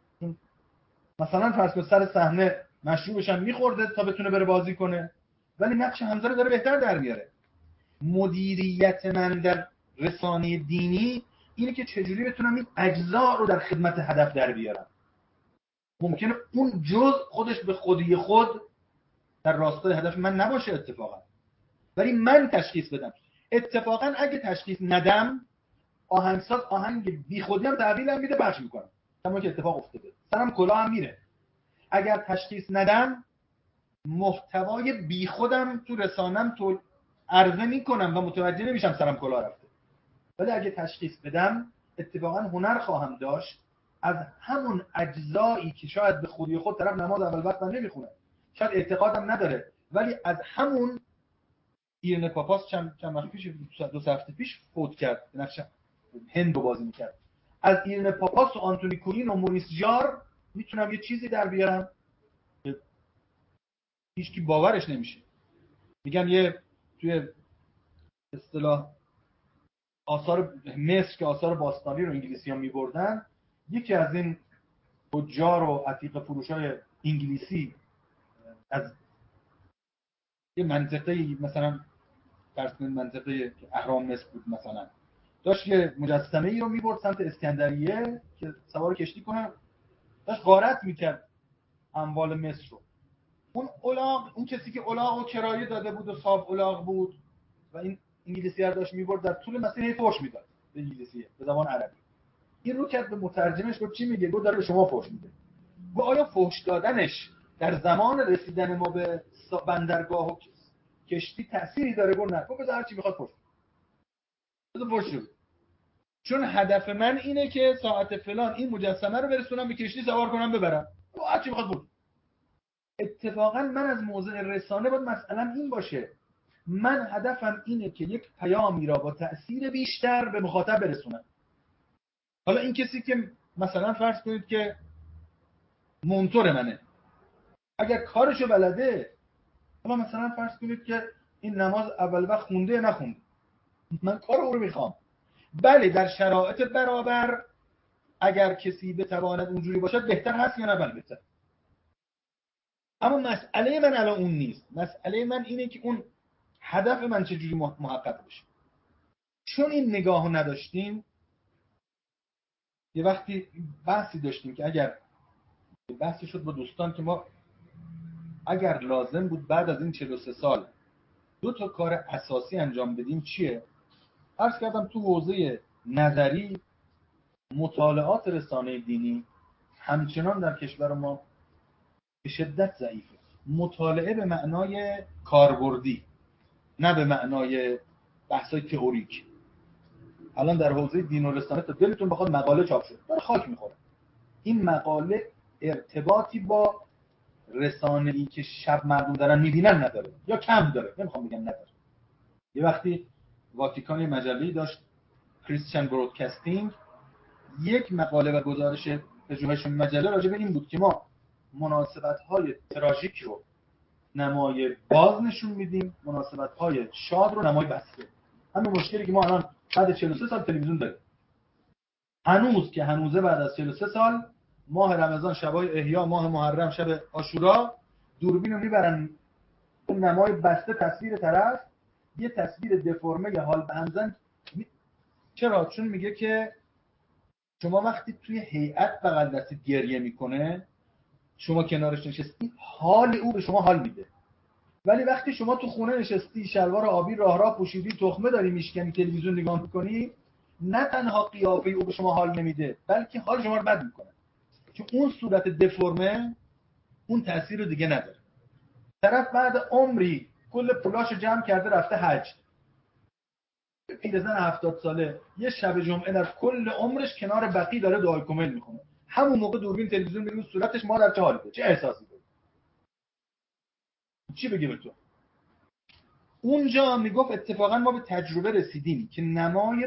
مثلا فرض کن سر صحنه مشروبش هم میخورده تا بتونه بره بازی کنه، ولی نقش حمزه رو داره بهتر در میاره. مدیریت من در رسانه دینی اینه که چجوری بتونم این اجزا رو در خدمت هدف در بیارم. ممکنه اون جزء خودش به خودی خود در راستای هدف من نباشه اتفاقا، ولی من تشخیص بدم. اتفاقا اگه تشخیص ندم آهنگساز آهنگ بی خودی هم تحویلم میده پخش میکنم، همون که اتفاق افتاده، سرم کلاه هم میره. اگر تشخیص ندم محتوای بی خودم تو رسانم تو عرضه میکنم و متوجه نمیشم سرم کلاه رفته. ولی اگه تشخیص بدم اتفاقا هنر خواهم داشت از همون اجزایی که شاید به خودی خود طرف نماز اول وقت نمیخونه، شاید اعتقادم نداره، ولی از همون ایرن پاپاس چند چند وقت پیش دو سه هفته پیش فوت کرد، نقش هند رو بازی میکرد. از ایرن پاپاس و آنتونی کوین و موریس جار میتونم یه چیزی در بیارم که هیچ کی باورش نمیشه. میگن یه توی اصطلاح آثار مصر که آثار باستانی رو انگلیسی ها میبردن، یکی از این تجار و عتیق فروشای انگلیسی از یه منطقه مثلا فرض کنید منطقه اهرام مصر بود مثلا، داشت یه مجسمه ای رو میبرد سمت اسکندریه که سوار کشتی کنه، داشت غارت میکرد اموال مصر رو. اون الاغ، اون کسی که الاغ رو کرایه داده بود و صاحب الاغ بود و این انگلیسی ها داشت میبرد، در طول مسیر هی فحش میداد به انگلیسی به زبان عربی. این رو کرد به مترجمش، گفت چی میگه؟ گفت داره به شما فحش میده. گفت آیا فحش دادنش در زمان رسیدن ما به بندرگاه و کشتی تأثیری داره؟ گفت نه. گفت بذار هر چی میخواد فحش بذار فوش شد. چون هدف من اینه که ساعت فلان این مجسمه رو برسونم به کشتی سوار کنم ببرم. هر چی بخواد بود. اتفاقا من از موضع رسانه باید مسئله‌م این باشه. من هدفم اینه که یک پیامی را با تأثیر بیشتر به مخاطب برسونم. حالا این کسی که مثلا فرض کنید که مونتور منه، اگر کارشو بلده، حالا مثلا فرض کنید که این نماز اول وقت خونده یا نخونده، من کار او رو میخوام. بله در شرایط برابر اگر کسی بتواند اونجوری باشد بهتر هست یا نه؟ بله بهتر. اما مسئله من الان اون نیست. مسئله من اینه که اون هدف من چجوری محقق بشه. چون این نگاهو نداشتیم، یه وقتی بحثی داشتیم که اگر بحثی شد با دوستان که ما اگر لازم بود بعد از این چهل و سه سال دو تا کار اساسی انجام بدیم چیه؟ عرض کردم تو حوزه نظری مطالعات رسانه دینی همچنان در کشور ما به شدت ضعیفه. مطالعه به معنای کاربردی، نه به معنای بحثای تئوریک. الان در حوزه دین و رسانه تا دلتون بخواد مقاله چاپ شد داره خاک میخوره. این مقاله ارتباطی با رسانه‌ای که شب مردم دارن میبینن نداره یا کم داره، نمیخوام بگم نداره. یه وقتی واتیکان مجله‌ای داشت کریستیان برودکاستینگ، یک مقاله و گزارش پژوهش مجله راجع به این بود که ما مناسبت‌های تراژیک رو نمای باز نشون میدیم، مناسبت‌های شاد رو نمای بسته. همین مشکلی که ما الان بعد چهل و سه سال تلویزیون داریم. هنوز که هنوزه بعد از چهل و سه سال ماه رمضان شبای احیا، ماه محرم شب عاشورا، دوربین رو میبرن اون نمای بسته تصویر طرف یه تصویر دفرمه یا حال به همزن. چرا؟ چون میگه که شما وقتی توی هیئت بغل دستت گریه میکنه، شما کنارش نشستی، حال او به شما حال میده. ولی وقتی شما تو خونه نشستی، شلوار آبی راه راه پوشیدی، تخمه داری میشکنی، تلویزیون نگاه میکنی، نه تنها قیافه او به شما حال نمیده، بلکه حال شما رو بد میکنه. چون اون صورت دفرمه اون تاثیر رو دیگه نداره. طرف بعد عمری کل پولاشو جمع کرده رفته حج، پیرزن هفتاد ساله یه شب جمعه در کل عمرش کنار بقی داره دعای کمل میخونه. همون موقع دوربین تلویزیون میبینه صورتش ما در چه حالی ده، چه احساسی داره، چی بگه به تو؟ اونجا میگفت اتفاقا ما به تجربه رسیدیم که نمای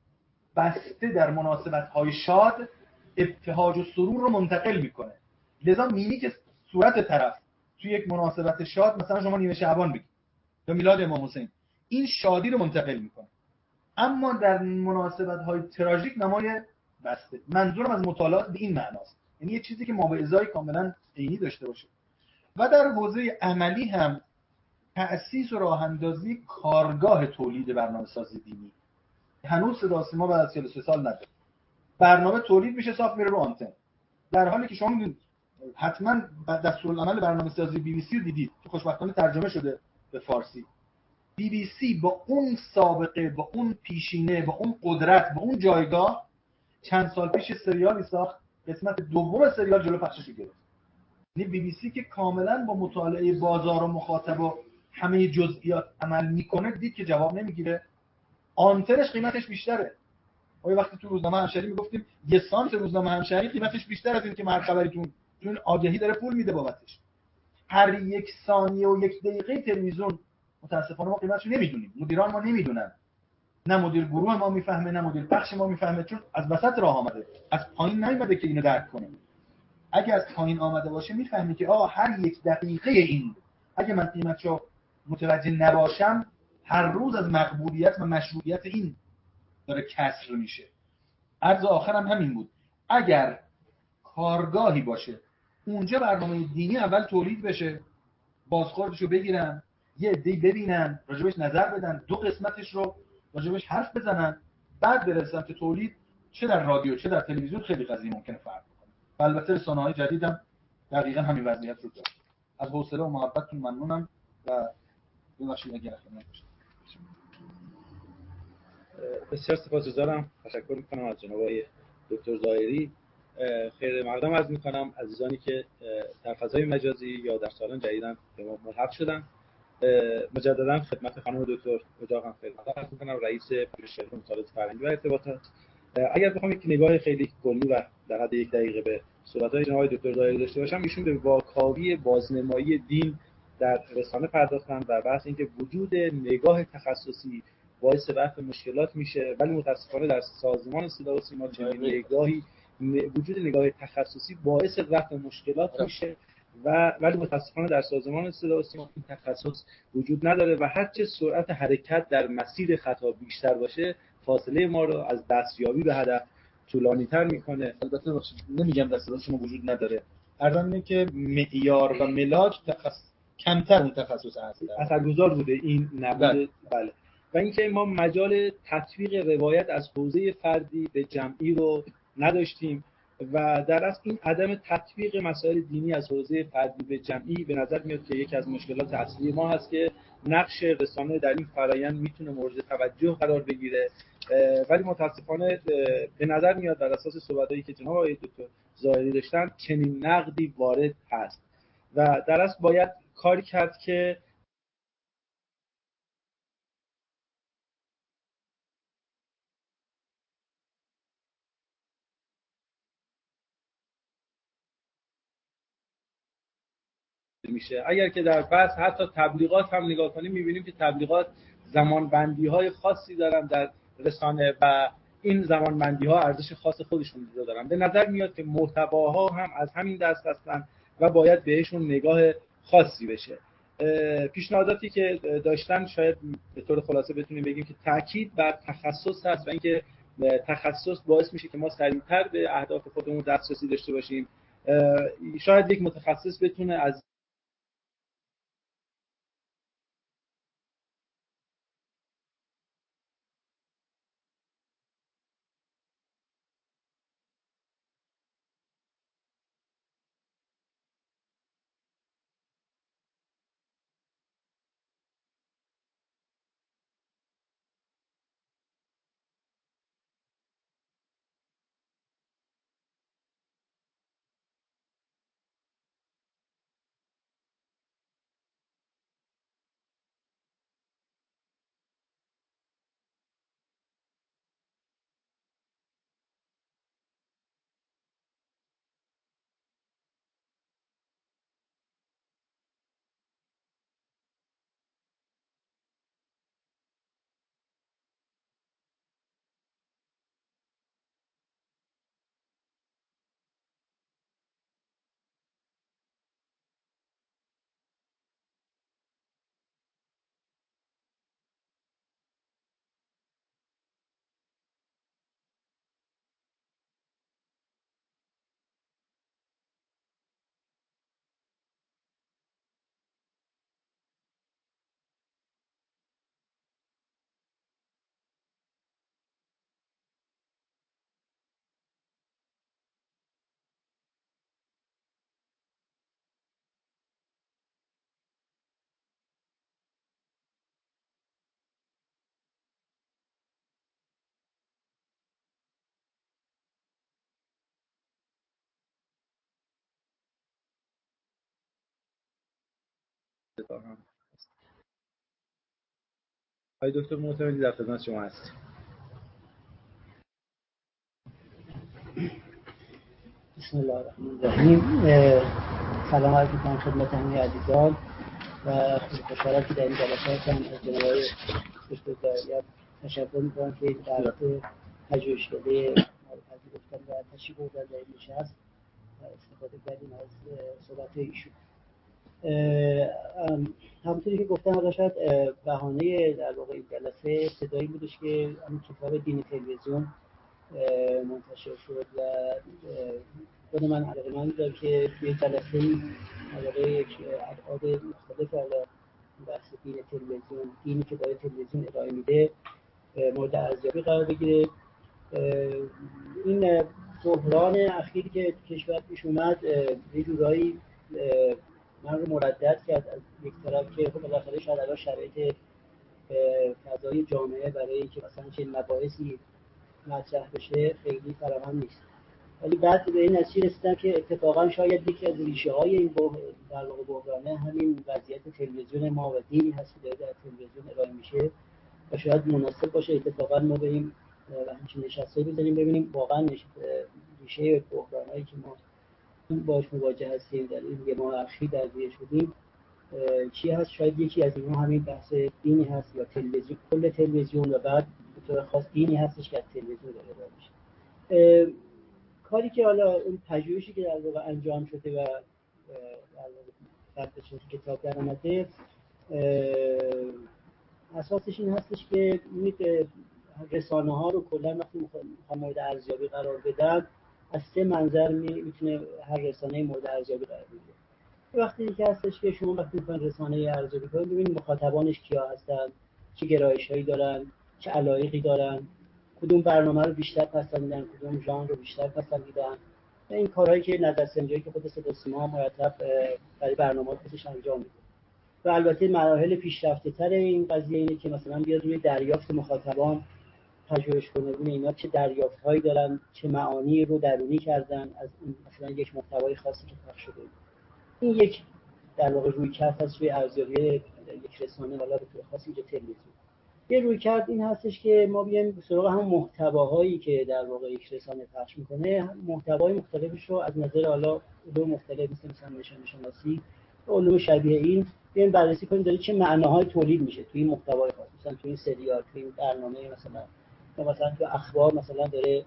بسته در مناسبت‌های شاد ابتهاج و سرور رو منتقل میکنه. لذا میمیک صورت طرف توی یک مناسبت شاد، مثلا شما نیمه شعبان بگید یا میلاد امام حسین، این شادی رو منتقل میکنه. اما در مناسبت‌های تراژیک نمای بسته. منظورم از مطالعات به این معناست، یعنی یه چیزی که ما به ازای کاملا عینی داشته باشه. و در حوزه عملی هم تأسیس و راه اندازی کارگاه تولید برنامه‌سازی دینی هنوز صدا سیما بعد از چهل و سه سال نداره. برنامه تولید میشه صاف میره رو آنتن، در حالی که شما میدونید حتما دستورالعمل برنامه‌سازی بی بی سی رو دیدید که خوشبختانه ترجمه شده به فارسی. بی بی سی با اون سابقه، با اون پیشینه، با اون قدرت، با اون جایگاه چند سال پیش سریالی ساخت، قسمت دوم سریال جلو پخشش گرفت. یعنی بی بی سی که کاملا با مطالعه بازار و مخاطب و همه جزئیات عمل میکنه، دید که جواب نمیگیره، آنتنش قیمتش بیشتره. ما وقتی تو روزنامه همشهری میگفتیم یه سانت روزنامه همشهری قیمتش بیشتر از این که مرد خبریتون چون آگهی داره پول میده بابتش. هر یک ثانیه و یک دقیقه تلویزیون متاسفانه ما قیمتشو نمیدونیم، مدیران ما نمیدونن، نه مدیر گروه ما میفهمه، نه مدیر بخش ما میفهمه، چون از وسط راه آمده، از پایین نیومده که اینو درک کنه. اگه از پایین آمده باشه میفهمی که آقا هر یک دقیقه این اگه من قیمتشو متوجه نباشم، هر روز از مقبولیت و مشروعیت این داره کسر میشه. عرض آخرم همین بود، اگر کارگاهی باشه اونجا برنامه دینی اول تولید بشه، بازخوردشو بگیرن، یه عده‌ای ببینن، راجبش نظر بدن، دو قسمتش رو راجبش حرف بزنن، بعد برسن که تولید چه در رادیو چه در تلویزیون خیلی قضیه ممکنه فرق کنه. البته رسانه‌های جدیدم دقیقاً همین وضعیت رو داره. از حوصله و محبتتون ممنونم و ببخشید اگر خدمت داشتم. بسیار سپاسگزارم. تشکر میکنم از جناب آقای دکتر ظاهری. خیر مقدم عرض میکنم عزیزانی که در فضای مجازی یا در سالن جدیداً به ما ملحق شدن. مجددا خدمت خانم دکتر اجاقم خدمت عرض می‌کنم، رئیس پروژه مطالعات فرهنگی و ارتباطات. اگر بخوام یک نگاه خیلی کلی و در حد یک دقیقه به صحبت‌های جناب دکتر ظاهری داشته باشم، ایشون به واکاوی بازنمایی دین در رسانه پرداختن و بحث اینکه وجود نگاه تخصصی باعث رفع مشکلات میشه، ولی متاسفانه در سازمان صدا و سیما چنین نگاهی وجود نگاه تخصصی باعث رفع مشکلات میشه و ولی متاسفانه در سازمان صدا و سیما این تخصص وجود نداره و هرچه سرعت حرکت در مسیر خطا بیشتر باشه، فاصله ما رو از دستیابی به هدف طولانی‌تر میکنه. البته نمیگم دسترس شما وجود نداره، عرضم اینه که معیار و ملاک تخصص کمتر اون تخصص هست اثرگذار بوده این نبوده. بله. و اینکه ما مجال تطبیق روایت از حوزه فردی به جمعی رو نداشتیم و در اصل این عدم تطبیق مسائل دینی از حوزه فردی به جمعی به نظر میاد که یکی از مشکلات اصلی ما هست که نقش رسانه در این فرآیند میتونه مورد توجه قرار بگیره، ولی متاسفانه به نظر میاد بر اساس صحبتایی که جناب آقای دکتر ظاهری داشتن چنین نقدی وارد هست و در اصل باید کاری کرد که میشه. اگر که در بحث حتی تبلیغات هم نگاه کنیم می‌بینیم که تبلیغات زمانبندی‌های خاصی دارن در رسانه و این زمانبندی‌ها ارزش خاص خودشون رو دارن. به نظر میاد که محتواها هم از همین دست هستن و باید بهشون نگاه خاصی بشه. پیشنهاداتی که داشتن شاید به طور خلاصه بتونیم بگیم که تاکید بر تخصص هست و اینکه تخصص باعث میشه که ما سریعتر به اهداف خودمون دسترسی داشته باشیم. شاید یک متخصص بتونه از آقای دکتر معتمدی در خدمت شما هست. بسم الله الرحمن الرحیم. سلام عرض می‌کنم خدمت همه عزیزان و خیلی خوشحالم که در این جلسات هم از جناب آقای دکتر ظاهری تشکر می‌کنم که دعوت پژوهشکده پذیرفتن و تشریف بردن در این نشست و استفاده کردیم از صحبت ایشون. همونطوری که گفتم حالا شاید بهانه در واقع این جلسه ابتدایی بودش که این کتاب دین تلویزیون منتشر شد و خود من علاقه‌مند بودم که توی جلسه‌ای علاقه یک ابعاد مختلف حالا بحث دین تلویزیون، دینی که برای تلویزیون ارائه میده مورد ارزیابی قرار بگیره. این بحران اخیری که کشور پیش اومد یه جورایی من رو مردد کرد از یک طرف که خب بالاخره شاید الان شرایط فضای جامعه برای اینکه مثلا چنین مباحثی مطرح بشه خیلی فراهم نیست ولی بعد به این نتیجه رسیدم که اتفاقا شاید یکی از ریشه‌های این در واقع بحرانه همین وضعیت تلویزیون ما و دینی هست که در تلویزیون ارائه میشه و شاید مناسب باشه اتفاقا ما بریم و همچین نشستایی بزنیم ببینیم واقعا ریشه بحرانایی که ما باش مواجه هستیم در این یه ماه اخیر درگیر شدیم چی هست. شاید یکی از اینها همین بحث دینی هست یا تلویزیون، کل تلویزیون و بعد به طور خاص دینی هستش که از تلویزیون داره ارائه میشه. کاری که حالا اون پژوهشی که در واقع انجام شده و در واقع کتاب در آمده اساسش این هستش که رسانه ها رو کلا وقتی میخوام مورد ارزیابی قرار بدن از سه منظر میتونه هر رسانه مورد ارزیابی قرار بگیره. وقتی که هستش که شما وقتی میخواین رسانه ارزیابی کنید ببینید مخاطبانش کیا هستن، چه گرایش‌هایی دارن، چه علایقی دارن، کدوم برنامه رو بیشتر پسندیدن، کدوم ژانر رو بیشتر پسندیدن. این کارهایی که نظرسنجی که خود صدا سیما مرتب برای برنامه‌ها خودش انجام میده. و البته مراحل پیشرفته‌تر این قضیه اینه که مثلا بیاد روی دریافت مخاطبان پژوهش کنه، ببینه اینا چه دریافت‌هایی دارن، چه معانی رو درونی کردن از این مثلا یک محتوای خاصی که پخش شده. این یک در واقع رویکرد هست روی ارزیابی یک رسانه، حالا به طور خاص اینجا تلویزیون. یه رویکرد این هستش که ما بیایم سراغ هم محتواهایی که در واقع یک رسانه پخش میکنه، محتوای مختلفش رو از نظر حالا علوم مختلف مثل مثلا نشان شناسی و علوم شبیه این بیایم بررسی کنیم داره چه معناهای تولید میشه توی این محتوای خاص، مثلا توی این سریال، توی این برنامه، مثلا یا مثلا توی اخبار مثلا داره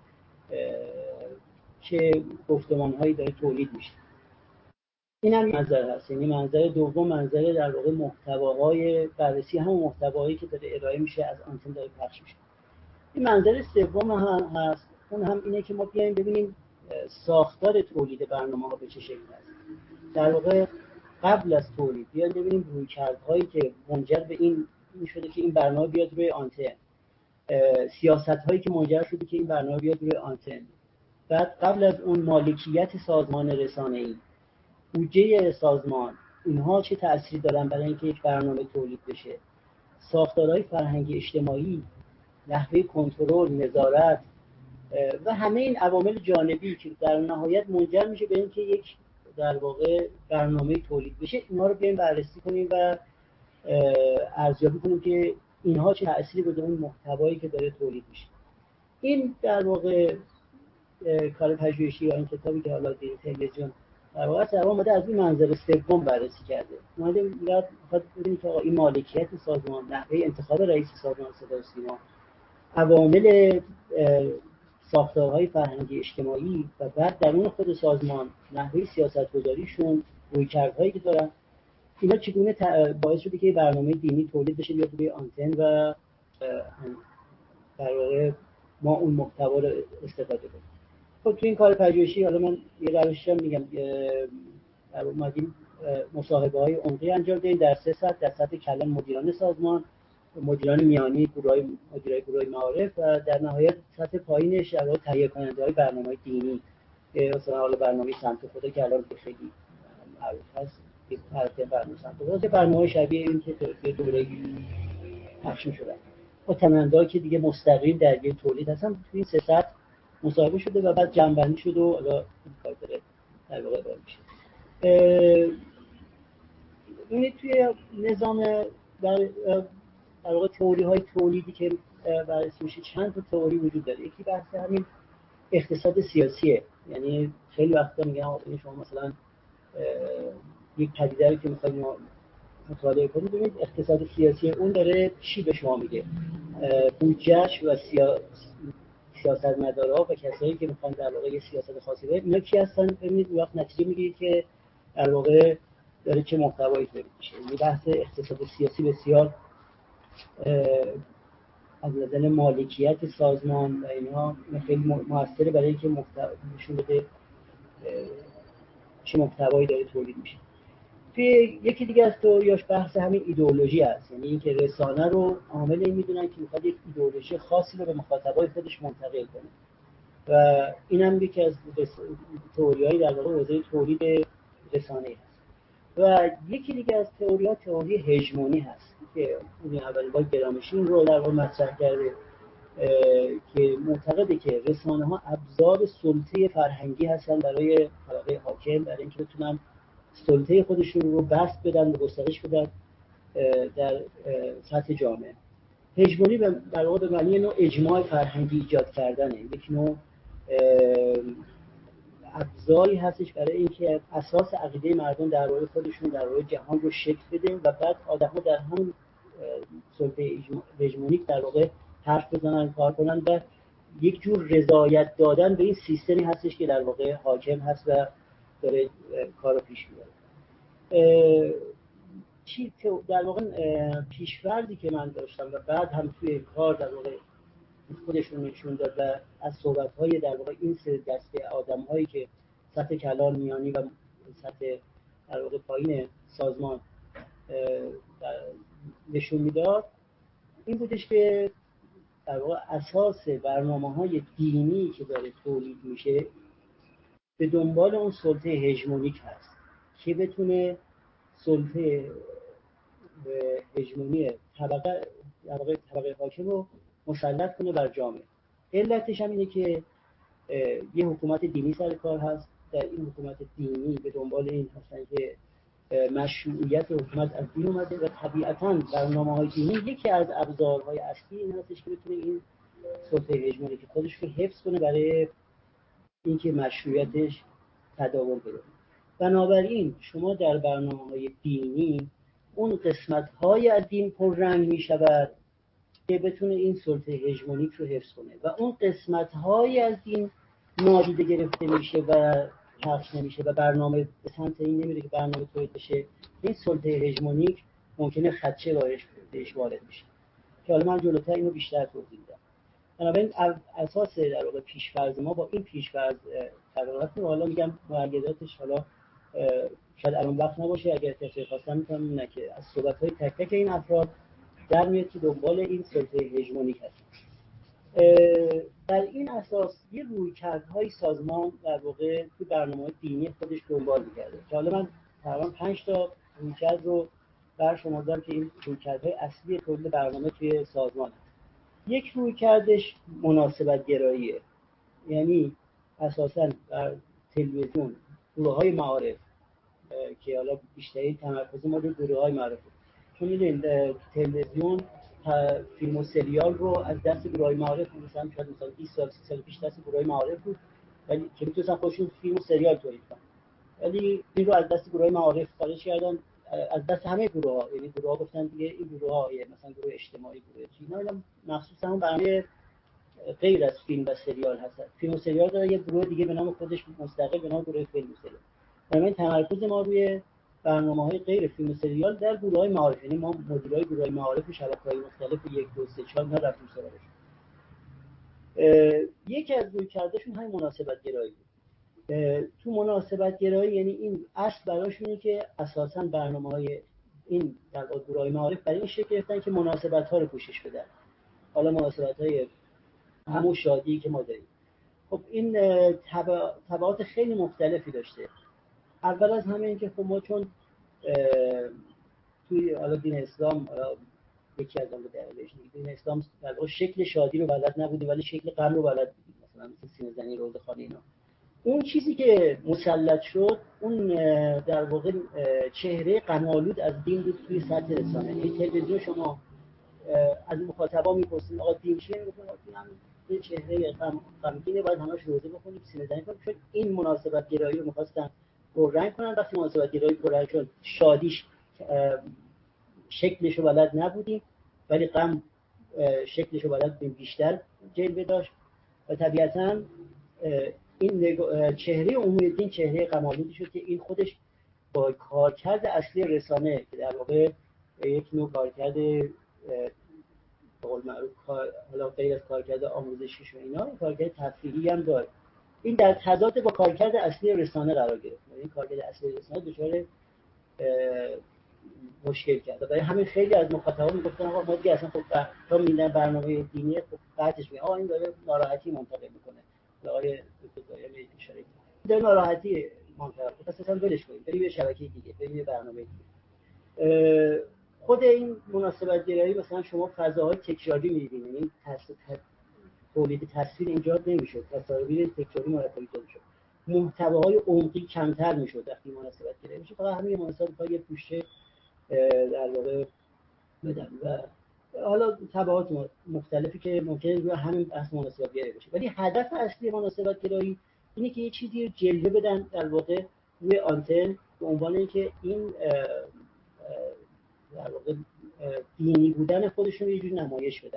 چه گفتمانهایی داره تولید میشه. این هم منظر هست. یعنی منظر دوم منظر در واقع محتواهای بررسی همون محتوایی که داره ارائه میشه از آنتن داره پخش میشه. این منظر سوم هم هست، اون هم اینه که ما بیایم ببینیم ساختار تولید برنامه‌ها به چه شکلی هست. در واقع قبل از تولید بیایم ببینیم رویکردهایی که منجر به این این شده که این برنامه بیاد روی آنتن، سیاست‌هایی که منجر شده که این برنامه بیاد روی آنتن. بعد قبل از اون مالکیت سازمان رسانه‌ای، بودجه سازمان، اینها چه تأثیری دارن برای اینکه یک برنامه تولید بشه. ساختارهای فرهنگی اجتماعی، نحوه کنترل، نظارت و همه این عوامل جانبی که در نهایت منجر میشه به اینکه یک در واقع برنامه تولید بشه، اینها رو بیایم بررسی کنیم و ارزیابی کنیم که اینها چه تأثیری بوده اون محتوایی که داره تولید میشه. این در واقع کار پژوهشی یا این کتابی که حالا در تلویزیون در واقع در واقع از این منظر سوم بررسی کرده. اومده میاد میخواد ببینه که این مالکیت سازمان، نحوه انتخاب رئیس سازمان صدا و سیما، عوامل ساختارهای فرهنگی اجتماعی و بعد درون خود سازمان نحوه سیاست‌گذاریشون، رویکردهایی که دارن، اینا چگونه باعث شده که برنامه دینی تولید بشه بیاد روی آنتن و در واقع ما اون محتوا رو استفاده کنیم. خب تو این کار پژوهشی حالا من یه روشش هم میگم در اومدیم مصاحبه‌های عمقی انجام دادیم در سه سطح، در سطح کلان مدیران سازمان، مدیران میانی، گروهای مدیرای گروه معارف و در نهایت سطح پایینش در واقع تهیه کننده‌های برنامه‌های دینی که مثلا حالا برنامه سمت خدا که الان خیلی معروف هست، که طرف برنامه سمت خدا که برنامه‌های شبیه این که توی دوره پخش شدن با تمنندهایی که دیگه مستقیم درگیر تولید هستن توی این سه سطح مصاحبه شده و بعد جمع‌بندی شده و حالا این کار داره در واقع ارائه میشه. ببینید توی نظام در در واقع تئوری‌های تولیدی که بررسی میشه چند تا تئوری وجود داره. یکی بحث همین اقتصاد سیاسیه، یعنی خیلی وقتا میگن آقا شما مثلا یک پدیده رو که می‌خواید مطالعه کنید ببینید اقتصاد سیاسی اون داره چی به شما میگه، بودجه‌اش و سیاست سیاستمدارا و کسایی که میخوان در واقع یه سیاست خاصی داره اینا کی هستن، ببینید اون وقت نتیجه میگیرید که در واقع داره چه محتوایی تولید میشه. این بحث اقتصاد سیاسی بسیار از نظر مالکیت سازمان و اینها خیلی موثره برای اینکه محتوا نشون بده چه محتوایی داره تولید میشه. توی یکی دیگه از تئوریاش بحث همین ایدئولوژی است، یعنی اینکه رسانه رو عامل این میدونن که میخواد یک ایدئولوژی خاصی رو به مخاطبای خودش منتقل کنه و اینم یکی از تئوری‌های در واقع حوزه تولید رسانه‌ای هست. و یکی دیگه از تئوری‌ها تئوری هژمونی هست که اون اول با گرامشی رو در واقع مطرح کرده که معتقده که رسانه ها ابزار سلطه فرهنگی هستن برای طبقه حاکم، برای اینکه بتونن سلطه خودشون رو بسط بدن و گسترش بدن در سطح جامعه. هژمونی در واقع به معنی نوع اجماع فرهنگی ایجاد کردنه، یک نوع ابزاری هستش برای اینکه اساس عقیده مردم درباره خودشون درباره جهان رو شکل بده و بعد آدم‌ها در همون سلطه هژمونیک در واقع حرف بزنن، کار کنن و یک جور رضایت دادن به این سیستمی هستش که در واقع حاکم هست و داره کارو پیش میبره. چی در واقع پیش‌فرضی که من داشتم و بعد هم توی کار در واقع خودشون نشون داد و از صحبت‌های در واقع این سه دسته آدم‌هایی که سطح کلان، میانی و سطح در واقع پایین سازمان نشون میداد این بودش که در واقع اساس برنامه‌های دینی که داره تولید میشه به دنبال اون سلطه هژمونیک هست که بتونه سلطه هژمونی طبقه در واقع طبقه حاکم رو مسلط کنه بر جامعه. علتش هم اینه که یه حکومت دینی سر کار هست. در این حکومت دینی به دنبال این هستن که مشروعیت حکومت از دین اومده و طبیعتاً برنامه‌های دینی یکی از ابزارهای اصلی این هستش که بتونه این سلطه هژمونی که خودش رو حفظ کنه برای اینکه مشروعیتش تداوم پیدا کنه. بنابراین شما در برنامه‌های دینی اون قسمت‌های از دین پررنگ می‌شود که بتونه این سلطه هژمونیک رو حفظ کنه و اون قسمت‌های از دین نادیده گرفته میشه و پخش نمیشه و برنامه به سمت این نمیره که برنامه تولید بشه. این سلطه هژمونیک ممکنه خدشه بهش وارد بشه که حالا من جلوتر اینو بیشتر توضیح میدم. بنابراین اساس در واقع پیش‌فرض ما با این پیش‌فرض قرار هست. حالا میگم مؤیداتش حالا شاید الان وقت نباشه، اگر کسی خواستم میتونم اینه که از صحبت‌های تک تک این افراد در میاد که دنبال این سلطه هژمونیک هست. در این اساس یه رویکردهای سازمان در واقع تو برنامه‌های دینی خودش دنبال می‌کرده که حالا من تقریبا پنج تا رویکرد رو برشمردم که این رویکردهای اصلی کل برنامه توی سازمان هست. یک رویکردش مناسبت گراییه، یعنی اساساً در تلویزیون گروه‌های معارف که حالا بیشتری تمرکز ما رو گروه‌های معارف، چون می‌دونید تلویزیون فیلم و سریال رو از دست گروه‌های معارف مثلا شاید مثلا بیست سال سی سال پیش دست گروه‌های معارف بود ولی که می‌تونستن خودشون فیلم و سریال تولید کنن، ولی این رو از دست گروه‌های معارف خارج کردن، از دست همه گروه‌ها. یعنی گروه‌ها گفتن دیگه این گروه‌ها مثلا گروه اجتماعی، گروه چینا، اینا مخصوصا اون برنامه غیر از فیلم و سریال هستن. فیلم و سریال داره یه گروه دیگه به نام خودش مستقل به نام گروه فیلم و سریال. بنابراین تمرکز ما روی برنامه‌های غیر فیلم و سریال در گروه‌های معارف، یعنی ما مدیرای گروه‌های معارف شبکه‌های مختلف یک دو سه چهار اینا رفتیم سراغش. یکی از رویکردشون همین مناسبت گرایی. تو مناسبت گرایی یعنی این اصل براشونه که اساساً برنامه‌های این در گروه‌های معارف برای این شکل گرفتن که مناسبت‌ها رو پوشش بدن. حالا مناسبت‌های همون شادی که ما داریم. خب این تبعات خیلی مختلفی داشته. اول از همه این که خب ما چون توی حالا دین اسلام یکی از اون دلایلش دین اسلام در واقع شکل شادی رو بلد نبودیم ولی شکل غم رو بلد بودیم، مثلا مثل سینه زنی، روزخوانی اینا. اون چیزی که مسلط شد اون در واقع چهره غم‌آلود از دین بود توی سطح رسانه. این تلویزیون شما از مخاطبا می‌پرسید آقا دین چیه؟ میگن دین هم یه چهره غم غمگینه، باید همش روزه بخونیم، سینه زنی کنیم. چون این مناسبت گرایی رو می‌خواستن پررنگ کنن. وقتی مناسبت گرایی پررنگ شد شادیش شکلش رو بلد نبودیم ولی غم شکلش رو بلد بودیم بیشتر جلوه داشت و طبیعتاً این چهره عمومی دین چهره غم‌آلودی شد که این خودش با کارکرد اصلی رسانه که در واقع یک نوع کارکرد به قول معروف حالا غیر از کارکرد آموزشی و اینا کارکرد تفریحی هم داره، این در تضاد با کارکرد اصلی رسانه قرار گرفت. این کارکرد اصلی رسانه دچار مشکل کرد. برای همین خیلی از مخاطبا میگفتن آقا ما دیگه اصلا خب تا میدن برنامه دینی خب قطعش می آقا این داره ناراحتی منتقل میکنه. آقای دکتر می اشاره کرد داره ناراحتی منتقل میکنه، اساسا ولش کنید بریم یه شبکه دیگه، بریم یه برنامه دیگه. خود این مناسبت گرایی مثلا شما فضاهای تکراری می‌بینید، این تولید تصویر ایجاد نمیشد، تصاویر تکراری مرتب ایجاد میشد، محتواهای عمقی کمتر میشد وقتی مناسبت گرایی میشه، فقط همین مناسبت یه پوشه در واقع بدن و حالا تبعات مختلفی که ممکنه روی همین بحث مناسبت گرایی باشه. ولی هدف اصلی مناسبت گرایی اینه که یه چیزی رو جلوه بدن در واقع روی آنتن به عنوان اینکه این در واقع دینی بودن خودشون یه جوری نمایش بدن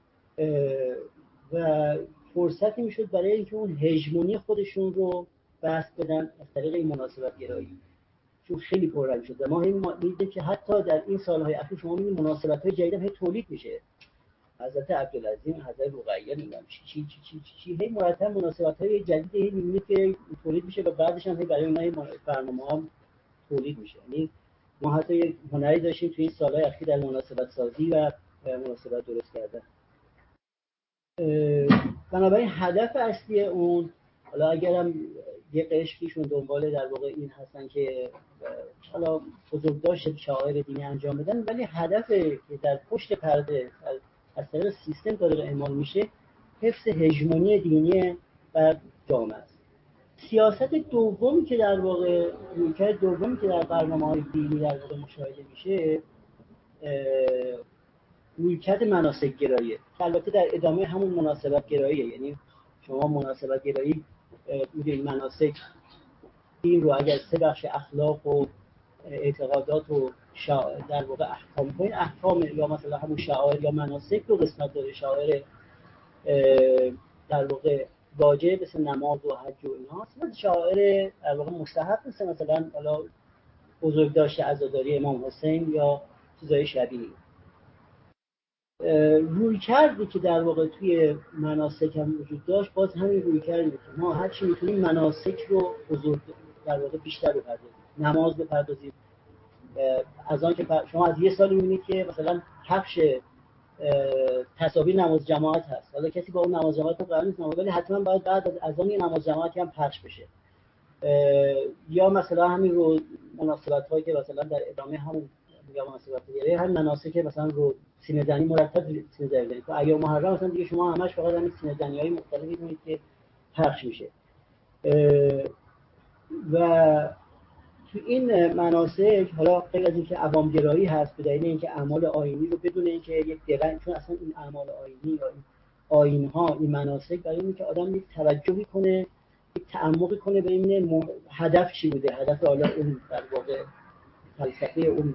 و فرصتی میشد برای اینکه اون هژمونی خودشون رو بسط بدن از طریق این مناسبت گرایی، چون خیلی پررنگ شد. ما هم می‌دیدیم که حتی در این سالهای اخیر شما می‌بینید مناسبت‌های جدید هم تولید میشه. حضرت عبدالعظیم، حضرت رقیه، نمیدونم چی چی چی چی چی هی مرتب مناسبت‌های جدیدی می‌بینید که تولید میشه و بعدش هم برای اونها برنامه‌ها تولید میشه. یعنی ما حتی یک هنری داشتیم توی این سالهای اخیر در مناسبت سازی و مناسبت درست کردن. بنابراین هدف اصلی اون، حالا اگرم یه قشریشون دنبال در واقع این هستن که حالا بزرگداشت شعائر دینی انجام بدن، ولی هدف که در پشت پرده از طریق سیستم داره اعمال میشه حفظ هژمونی دینی بر جامعه است. سیاست دومی که در واقع رویکرد دومی که در برنامه‌های دینی در واقع مشاهده میشه رویکرد مناسک گراییه که البته در ادامه همون مناسبت گراییه. یعنی شما مناسبت گرایی میگید مناسک دین رو اگر سه بخش اخلاق و اعتقادات و شا... در واقع احکام کنید، احکام یا مثلا همون شعائر یا مناسک رو قسمت داره. شعائر در واقع واجب مثل نماز و حج و اینها هست، شعائر در واقع مستحب مثل مثلا حالا بزرگداشت عزاداری امام حسین یا چیزای شبیه. روی کردی که در واقع توی مناسک هم وجود داشت باز همین روی کردی که ما هر چی میتونیم مناسک رو بزرگ در واقع بیشتر بپردازیم. نماز بپردازیم، از آن که شما از یه سال میبینید که مثلا پخش تصاویر نماز جماعت هست، حالا کسی با اون نماز جماعت رو قرار نیست نماز، ولی حتما باید بعد از اذان نماز جماعتی هم پخش بشه. یا مثلا همین رو مناسبت هایی که مثلا در ادامه همون یا مناسبت دیگه هم مناسک مثلا رو سینه زنی مرتب سینه زنی که ایام محرم مثلا دیگه شما همش فقط همین سینه زنی‌های مختلفی می‌بینید که پخش میشه. و تو این مناسک حالا غیر از اینکه عوام‌گرایی هست به دلیل اینکه اعمال آیینی رو بدون اینکه یک درنگ، چون اصلا این اعمال آیینی یا این آیین‌ها این مناسک برای اینکه آدم یک توجهی کنه، یک تعمقی کنه به این هدف چی بوده، هدف حالا اون در واقع فلسفه اون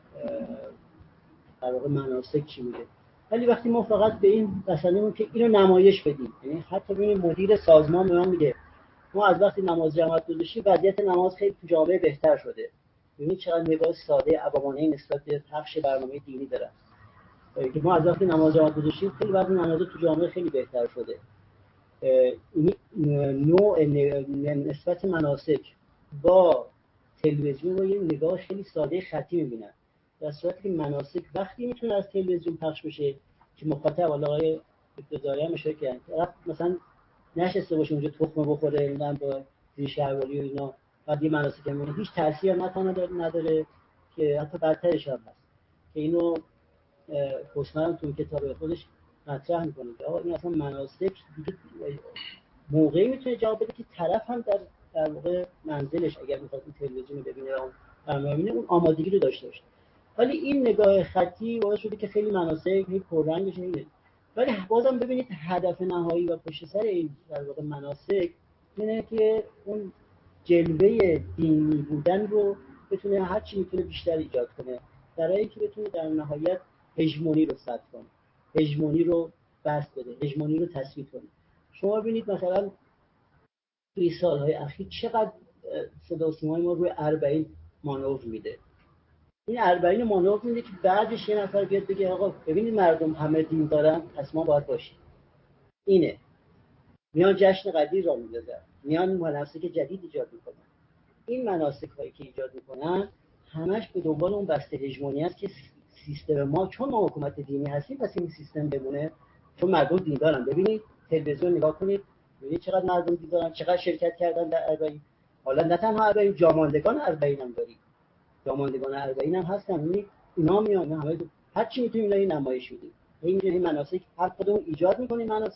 در واقع مناسک چی بوده. ولی وقتی ما فقط به این مثلا که اینو نمایش بدیم، یعنی حتی ببینید مدیر سازمان به من میگه ما از وقتی نماز جماعت گذاشتیم وضعیت نماز خیلی تو جامعه بهتر شده. ببینید چقدر نگاه ساده عوامانه نسبت به پخش برنامه دینی داره که ما از وقتی نماز جماعت گذاشتیم خیلی وضع نماز تو جامعه خیلی بهتر شده. این نوع نسبت مناسک با تلویزیون رو یه نگاه خیلی ساده خطی می‌بینن، در صورتی که مناسک وقتی میتونه از تلویزیون پخش بشه که مخاطب حالا آقای دکتر هم اشاره کردن مثلا نشسته باشه اونجا تخمه بخوره اینا با زیر شهروالی و اینا بعد یه مناسک میمونه هیچ تاثیر نتونه نداره که حتی بدترش هم هست که اینو خوشمرم تو کتاب خودش مطرح میکنه که آقا این اصلا مناسک دیگه موقعی میتونه جواب بده که طرف هم در در واقع منزلش اگر میخواد تلویزیون رو ببینه اون برنامه اون آمادگی رو داشته باشه. ولی این نگاه خطی باعث شده که خیلی مناسک خیلی پررنگ بشه اینه. ولی بازم ببینید هدف نهایی و پشت سر این در واقع مناسک اینه که اون جلوه دینی بودن رو بتونه هر چی میتونه بیشتر ایجاد کنه برای اینکه بتونه در نهایت هژمونی رو ثبت کنه، هژمونی رو بسط بده، هژمونی رو تثبیت کنه. شما ببینید مثلا توی سالهای اخیر چقدر صدا و سیمای ما روی اربعین مانور میده. این اربعین مانور میده که بعدش یه نفر بیاد بگه آقا ببینید مردم همه دین دارن پس ما باید باشیم. اینه میان جشن قدیر را میذارن، میان مناسک جدید ایجاد میکنن. این مناسک هایی که ایجاد میکنن همش به دنبال اون بسته هژمونی است که سیستم ما، چون ما حکومت دینی هستیم پس این سیستم بمونه، چون مردم دین دارن. ببینید تلویزیون نگاه کنید ببینید چقدر مردم دین دارن، چقدر شرکت کردن در اربعین. حالا نه تنها اربعین، جاماندگان اربعین هم داریم، جاماندگان اربعین هم هستن. ببینید اینا میان همه هر چی میتونیم اینا نمایش میدیم. این میگه مناسک هر کدوم ایجاد میکنیم مناسک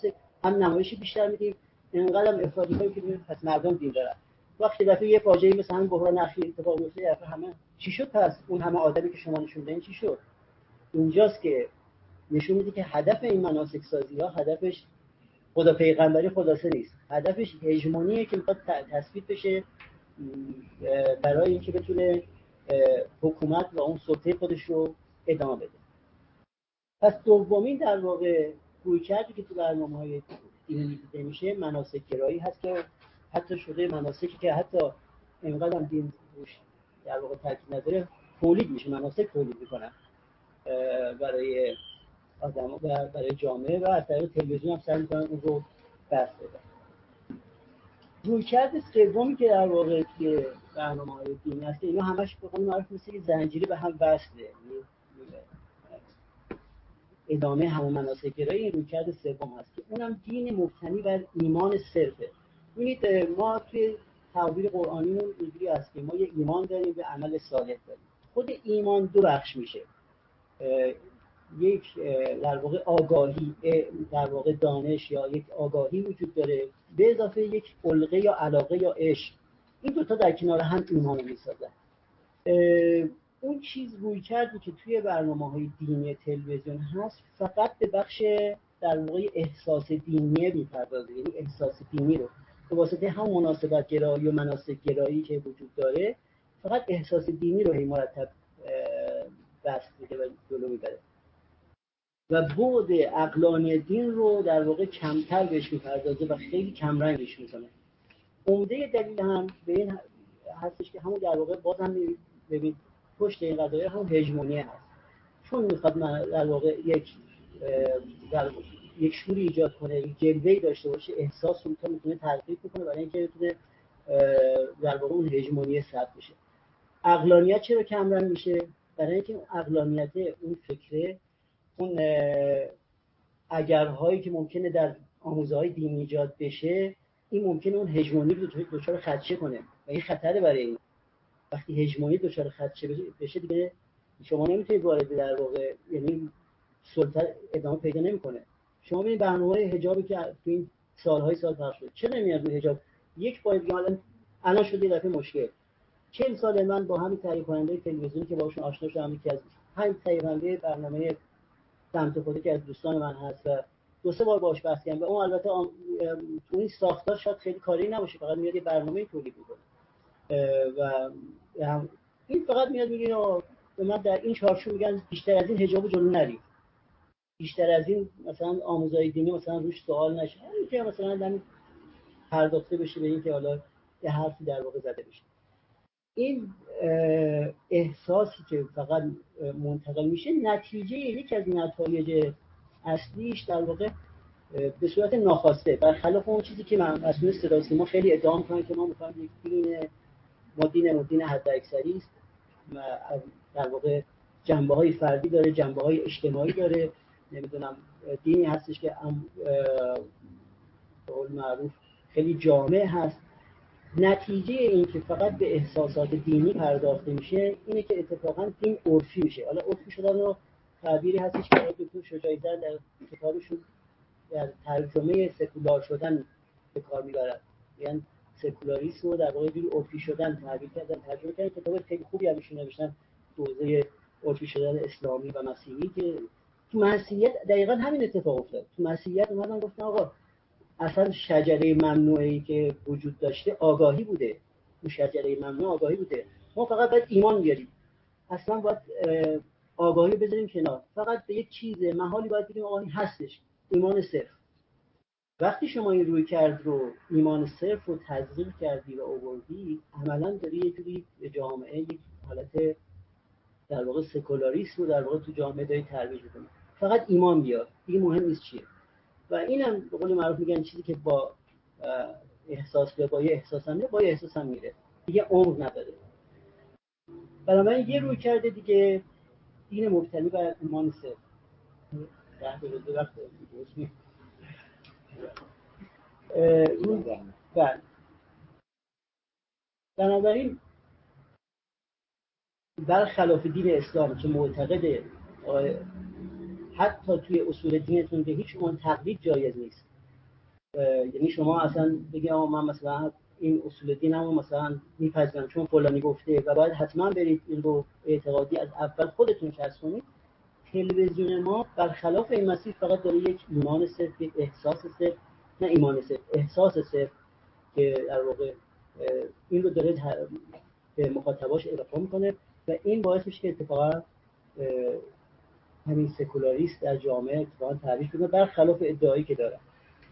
هم نمایش بیشتر میدیم، اینقدر هم افرادی کنیم که ببینیم پس مردم دین دارن. وقتی دفعه یه فاجعه مثل همین بحران اخیر اتفاق میفته، دفعه همه چی شد؟ پس اون همه آدمی که شما نشون دادین چی شد؟ اینجاست که نشون میده که هدف این مناسک سازی ها هدفش خدا پیغمبری خلاصه نیست، هدفش هژمونیه که میخواد تثبیت بشه برای اینکه بتونه حکومت و اون سلطه خودش رو ادامه بده. پس دومین در واقع رویکردی که تو برنامه‌های دینی دیده میشه مناسک گرایی هست که حتی شده مناسکی که حتی اینقدر هم دین روش در واقع تاکید نداره، تولید میشه، مناسک تولید میکنن برای آدم و برای جامعه و از طریق تلویزیون هم سعی میکنن اون رو بس بدن. رویکرد سومی که در واقع که برنامه‌های دینی هست، اینا همش به قول معروف مثل زنجیره به هم وصله، ادامه همون مناسک گرایی. این رویکرد سوم هست که اونم دین مبتنی بر ایمان صرفه. ببینید ما توی تعبیر قرآنیمون اینجوری هست که ما یه ایمان داریم به عمل صالح داریم. خود ایمان دو بخش میشه، یک در واقع آگاهی، در واقع دانش یا یک آگاهی وجود داره به اضافه یک علقه یا علاقه یا عشق. این دوتا در کنار هم ایمان رو میسازن. اون چیز روی کردی که توی برنامه‌های دینی تلویزیون هست فقط به بخش در واقع احساس دینی میپردازه، یعنی احساس دینی رو به واسطه هم مناسبت گرایی و مناسک گرایی که وجود داره فقط احساس دینی رو هی مرتب بست میده و جلو میبره و بعد عقلانی دین رو در واقع کمتر بهش میپردازه و خیلی کمرنگش میکنه. عمده دلیل هم به این هستش که همون در واقع بازم ببین پشت این قضیه هم هژمونی هست، چون میخواد در واقع یک در یک شوری ایجاد کنه، یک جلوه‌ای داشته باشه، احساس رو میتونه ترغیب کنه برای اینکه بتونه در واقع اون هژمونی ثبت بشه. عقلانیت چرا کمرنگ میشه؟ برای اینکه اون عقلانیت، اون فکره، اون اگرهایی که ممکنه در آموزه‌های دینی ایجاد بشه، این ممکنه اون هژمونی رو دچار خدشه کنه و این خطره برای این. وقتی هژمونی دچار خدشه بشه دیگه شما نمیتونید وارد در واقع، یعنی سلطه ادامه پیدا نمیکنه. شما ببینید برنامه‌های حجابی که تو این سالهای سال پخش شد، چه نمیاد روی حجاب؟ یک بار دیگه الان الان شده دفعه مشکل. چهل سال من با همین تهیه کننده تلویزیونی که باشون آشنا شدم، یکی از همین تهیه کننده برنامه سمت خودی که از دوستان من هست و دو سه بار باهاش بحث کردم و اون البته تو این ساختار شاید خیلی کاری نباشه، فقط میاد یه برنامه تولید میکنه و این فقط میاد میگه به من در این چارچوب میگن بیشتر از این حجاب جلو نرید، بیشتر از این مثلا آموزهای دینی مثلا روش سوال نشه، اینکه مثلا دم پرداخته بشه به اینکه حالا یه حرفی در واقع زده بشه. این احساسی که فقط منتقل میشه نتیجه یکی از نتایج اصلیش در واقع به صورت ناخواسته برخلاف اون چیزی که مسئول صدا و سیما خیلی ادعا میکنن که ما میخوایم یک دین ما دین دین حداکثری است و در واقع جنبه‌های فردی داره، جنبه‌های اجتماعی داره، نمیدونم دینی هستش که به قول معروف خیلی جامع هست. نتیجه این که فقط به احساسات دینی پرداخته میشه اینه که اتفاقا دین عرفی میشه. حالا عرفی شدن رو تعبیری هستش که دکتر شجاعی زر در کتابشون در ترجمه سکولار شدن به کار میبرن، یعنی سکولاریسم رو در واقع جوری عرفی شدن تعبیر کردن، ترجمه کردن. کتاب خیلی خوبی همشون نوشتن حوزه عرفی شدن اسلامی و مسیحی که تو مسیحیت دقیقاً همین اتفاق افتاد. تو مسیحیت اومدن گفتن آقا اصلا شجره ممنوعی که وجود داشته آگاهی بوده، اون شجره ممنوع آگاهی بوده، ما فقط باید ایمان بیاریم، اصلا باید آگاهی بذاریم کنار، فقط به یک چیز محالی باید بگیم آقا این هستش، ایمان صرف. وقتی شما این روی کرد رو ایمان صرف رو تزریق کردی و آوردی، عملاً داری یه جوری به جامعه یک حالت در واقع سکولاریسم رو در واقع تو جامعه داری ترویج می‌کنی. فقط ایمان بیار، دیگه مهم نیست چیه. و اینم به قول معروف میگن چیزی که با احساس یا با یه احساس هم میره، با یه احساس هم میره، دیگه عمر نداره. بنابراین یه روی کرده دیگه دین مبتنی بر ایمان صرف. بله. بنابراین برخلاف دین اسلام که معتقده حتی توی اصول دینتون به هیچ عنوان تقلید جایز نیست، یعنی شما اصلا بگی آقا من مثلا این اصول دینمو مثلا میپذیرم چون فلانی گفته و باید حتما برید این رو اعتقادی از اول خودتون کسب کنید. تلویزیون ما برخلاف این مسیر فقط داره یک ایمان صرف، یک احساس صرف، نه ایمان صرف، احساس صرف که در واقع این رو داره به مخاطباش ارائه میکنه و این باعث میشه که اتفاقا همین سکولاریست در جامعه اتفاقا تعریف کنه برخلاف ادعایی که داره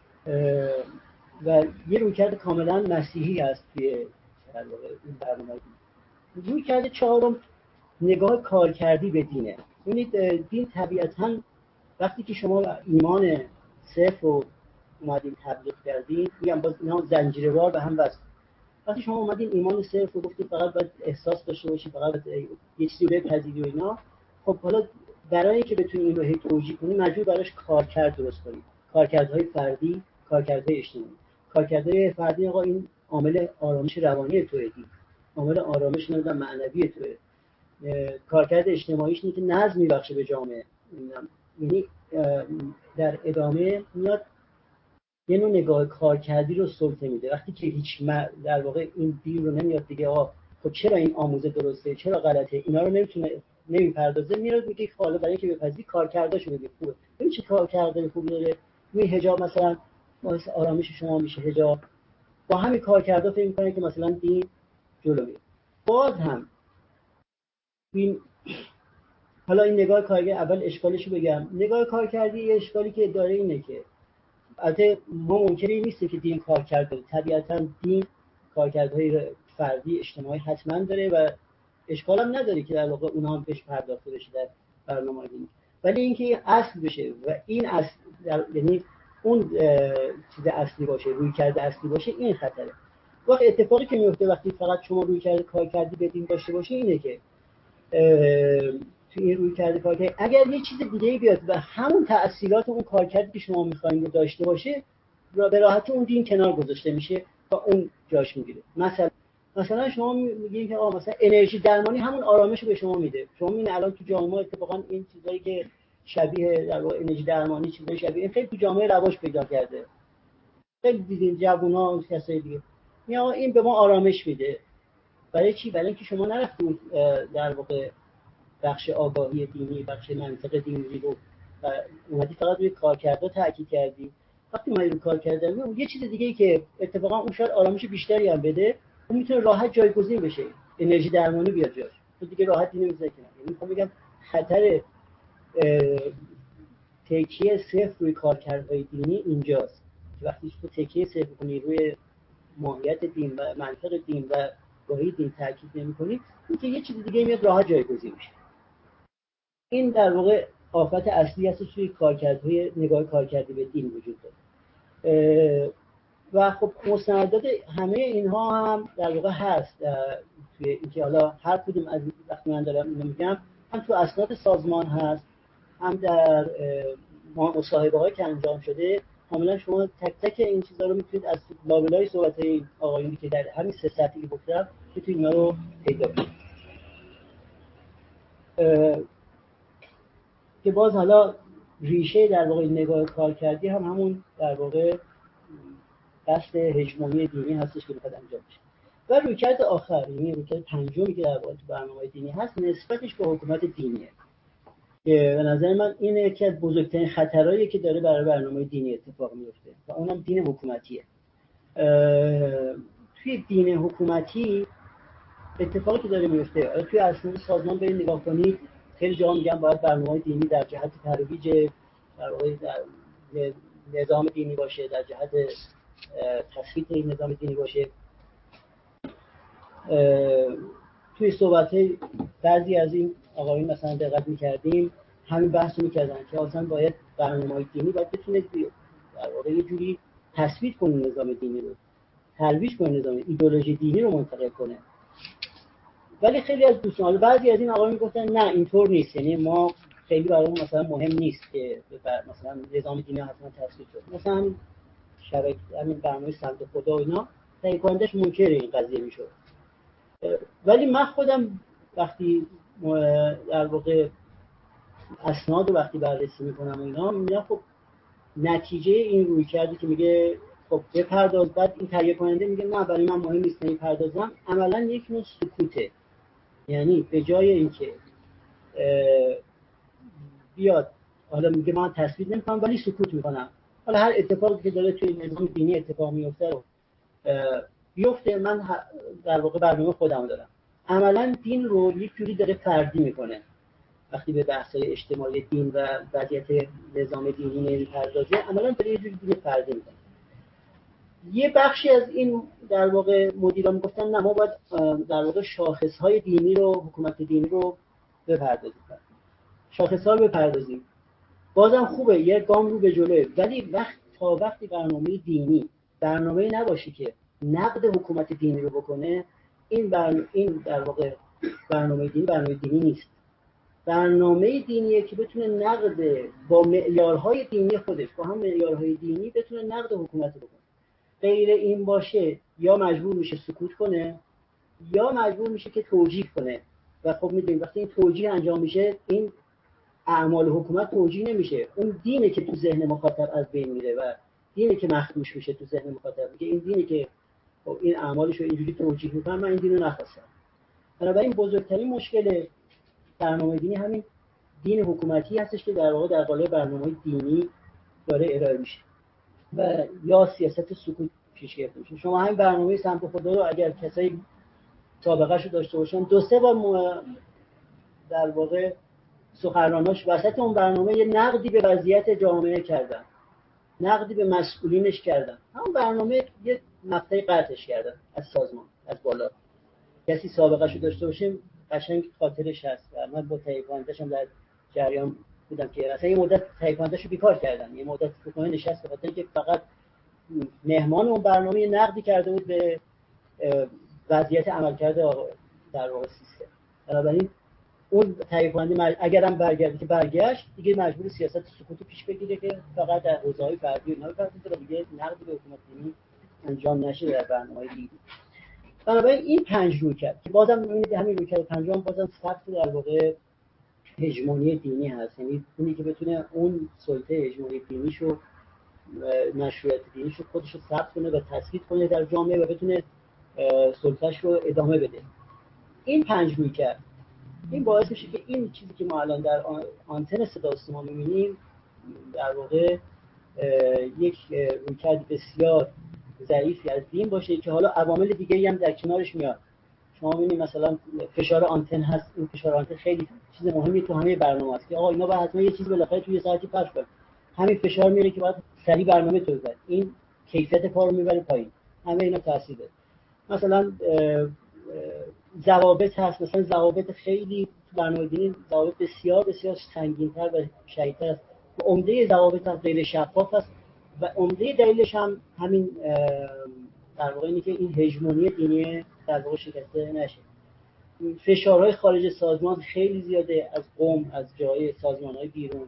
و یه رویکرد کاملا مسیحی است که در واقع این برنامه دین. رویکرد چهارم نگاه کارکردی به دینه. ببینید دین طبیعتاً وقتی که شما ایمان صرف رو اومدین تبلیغ کردین، میگم باز اینا زنجیروار به هم وصل. وقتی شما اومدین ایمان صرف رو گفتید فقط باید احساس داشته باشید، فقط باید یه چیزی رو بپذیرید و اینا، خب حالا برای اینکه بتونید این رو هی توجیه کنید مجبور براش کارکرد درست کنید. کارکردهای فردی، کارکردهای اجتماعی. کارکردهای فردی آقا این عامل آرامش روانی توئه، عامل آرامش نمیدونم معنوی توئه. کارکرد اجتماعیش اینه که نظم میبخشه به جامعه. یعنی در ادامه میاد یه نوع نگاه کارکردی رو سلطه میده. وقتی که هیچ در واقع این دین رو نمیاد دیگه آقا خب چرا این آموزه درسته چرا غلطه اینا رو نمیتونه نمیپردازه، میاد میگه حالا برای اینکه بپذیری کارکرداشو بگی خوبه. ببین چه کارکرد خوبی داره. می حجاب مثلا باعث آرامش شما میشه. حجاب با همین کارکردا فکر می‌کنه که مثلا دین جلو میره. باز هم این حالا این نگاه کارکردی اول اشکالش رو بگم. نگاه کارکردی یه اشکالی که داره اینه که البته ما منکری نیستیم که دین کارکرد داره. طبیعتاً دین کارکردهای فردی اجتماعی حتما داره و اشکال هم نداره که در واقع اونها هم بهش پرداخته بشه در برنامه دینی. ولی اینکه اصل بشه و این اصل یعنی اون چیز اصلی باشه، روی کرده اصلی باشه، این خطره. وقتی اتفاقی که میفته وقتی فقط شما روی کرده کار کردی به دین داشته باشه اینه که تو این روی کرده کار کرد اگر یه چیز دیگه بیاد و همون تأثیرات اون کارکردی که شما می‌خواید رو داشته باشه به راحتی اون دین کنار گذاشته میشه و اون جاش میگیره. مثلا مثلا شما میگید که آقا مثلا انرژی درمانی همون آرامش رو به شما میده. شما این الان تو جامعه اتفاقا این چیزایی که شبیه در واقع انرژی درمانی چیزای شبیه این خیلی تو جامعه رواج پیدا کرده. خیلی دیدین جوونا و کسای دیگه میگن این به ما آرامش میده. برای چی؟ برای اینکه شما نرفتید در واقع بخش آگاهی دینی، بخش منطق دینی رو و اومدی فقط روی کارکردها تاکید کردی. وقتی ما رو کار کردن اون یه چیز دیگه که اتفاقا اون شاید آرامش بیشتری هم بده، اون میتونه راحت جایگزین بشه. انرژی درمانی بیاد جاش. تو دیگه راحت اینو میذاری کنار. یعنی میخوام بگم خطر تکیه صفر روی کارکردهای دینی اینجاست. وقتی تو تکیه صفر کنی روی ماهیت دین و منطق دین و گاهی دین تاکید نمی‌کنی، اینکه یه چیز دیگه میاد راحت جایگزین میشه. این در واقع آفت اصلی هست توی کارکردهای نگاه کارکردی به دین وجود داره و خب مستندات همه اینها هم در واقع هست توی اینکه حالا هر کدوم از وقتی من دارم اینو میگم هم تو اسناد سازمان هست هم در مصاحبه‌هایی که انجام شده. کاملا شما تک تک این چیزا رو میتونید از لابلای صحبت‌های آقایونی که در همین سه سطحی گفتم میتونید اینا رو پیدا کنید که باز حالا ریشه در واقع نگاه کار کردی هم همون در واقع قصد هژمونی دینی هستش که میخواد انجام بشه. و رویکرد آخر یعنی رویکرد پنجمی که در واقع تو برنامه دینی هست نسبتش به حکومت دینیه که به نظر من اینه که از بزرگترین خطرهایی که داره برای برنامه دینی اتفاق میفته و اونم دین حکومتیه. توی دین حکومتی اتفاقی که داره میفته توی اسناد سازمان برید نگاه کنید خیلی جا میگن باید برنامه دینی در جهت ترویج در واقع نظام دینی باشه، در جهت تثبیت این نظام دینی باشه. توی صحبت‌های بعضی از این آقایون مثلا دقت می‌کردیم همین بحث رو می‌کردن که اصلا باید برنامه‌های دینی باید بتونه در واقع یه جوری تثبیت کنه نظام دینی رو، ترویج کنه نظام ایدئولوژی دینی رو منتقل کنه. ولی خیلی از دوستان بعضی از این آقایون میگفتن نه اینطور نیست، یعنی ما خیلی برامون مثلا مهم نیست که مثلا نظام دینی حتما تثبیت شه. مثلا شبکه همین برنامه سمت خدا و اینا تهیه کنندش منکر این قضیه میشد. ولی من خودم وقتی در واقع اسناد رو وقتی بررسی میکنم و اینا میبینم خب نتیجه این روی کردی که میگه خب بپرداز، بعد این تهیه کننده میگه نه برای من مهم نیست نمیپردازم، عملا یک نوع سکوته. یعنی به جای اینکه بیاد حالا میگه من تصویر نمیکنم ولی سکوت میکنم، حالا هر اتفاقی که داره توی نظام دینی اتفاق میفته رو بیفته، من در واقع برنامه خودم دارم. عملا دین رو یک جوری داره فردی میکنه. وقتی به بحث‌های اجتماعی دین و وضعیت نظام دینی نمی‌پردازه، عملا داره یه جوری دین فردی میکنه. یه بخشی از این در واقع مدیران میگفتن نه ما باید در واقع شاخص‌های دینی رو، حکومت دینی رو بپردازیم، شاخص‌ها رو بپردازیم. بازم خوبه یه گام رو به جلوه، ولی وقت تا وقتی برنامه دینی برنامه نباشه که نقد حکومت دینی رو بکنه، این برنامه این در واقع برنامه دینی برنامه دینی نیست. برنامه دینیه که بتونه نقد با معیارهای دینی خودش، با هم معیارهای دینی بتونه نقد حکومت بکنه. غیر این باشه یا مجبور میشه سکوت کنه یا مجبور میشه که توجیه کنه. و خب میدونید وقتی این توجیه انجام میشه، این اعمال حکومت توجیه نمیشه، اون دینه که تو ذهن مخاطب از بین میره و دینه که مخدوش میشه تو ذهن مخاطب، میگه این دینه که خب این اعمالشو اینجوری توجیه میکنه، من این دینو نخواستم. بنابراین بزرگترین مشکل برنامه دینی همین دین حکومتی هستش که در واقع در قالب برنامه دینی داره ارائه میشه و یا سیاست سکوت پیش گرفته میشه. شما همین برنامه سمت خدا رو اگر کسایی سابقه‌شو داشته باشن، دو سه بار م... در واقع سخنراناش وسط اون برنامه یه نقدی به وضعیت جامعه کردن، نقدی به مسئولینش کردن، همون برنامه یه مقطعی قطعش کردن از سازمان، از بالا. کسی سابقه‌شو داشته باشه قشنگ خاطرش هست و من با تهیه کننده‌شم در جریان بودم که اصلا یه مدت تهیه کننده‌شو بیکار کردن، یه مدت فکر نشست به خاطر اینکه فقط مهمان اون برنامه نقدی کرده بود به وضعیت عملکرد در واقع سیستم. بنابراین اون تهیه کننده اگرم برگرده که برگشت دیگه مجبور سیاست سکوت پیش بگیره که فقط در حوزه‌های فردی اینا بپردازه و دیگه نقدی به حکومت دینی انجام نشه در برنامه‌های دینی. بنابراین این پنج روی کرد که بازم می‌بینید همین روی کرد پنجم بازم سخت در واقع هژمونی دینی هست، یعنی اونی که بتونه اون سلطه هژمونی دینیشو مشروعیت دینیشو خودشو ثبت کنه و تثبیت کنه در جامعه و بتونه سلطه‌اش رو ادامه بده. این پنج روی کرد این باعث میشه که این چیزی که ما الان در آنتن صدا و سیما می‌بینیم در واقع یک رویکرد بسیار ضعیفی از دین باشه که حالا عوامل دیگه‌ای هم در کنارش میاد. شما می‌بینید مثلا فشار آنتن هست، این فشار آنتن خیلی چیز مهمی تو همه برنامه است که آقا اینا باید حتما یه چیزی بالاخره توی ساعتی پخش کنن. همین فشار میاره که باید سریع برنامه تولید کنه، این کیفیت کار رو میبره پایین. همه اینا تاثیر داره. مثلا ضوابط هست، مثلا ضوابط خیلی برنامه دینی ضوابط بسیار بسیار سنگین‌تر و شدیدتر است. عمده ضوابط هم غیر شفاف است و عمده دلیلش هم همین در واقع اینه که این هژمونی دینی در واقع شکسته نشه. فشارهای خارج سازمان خیلی زیاده، از قوم، از جای سازمان‌های بیرون،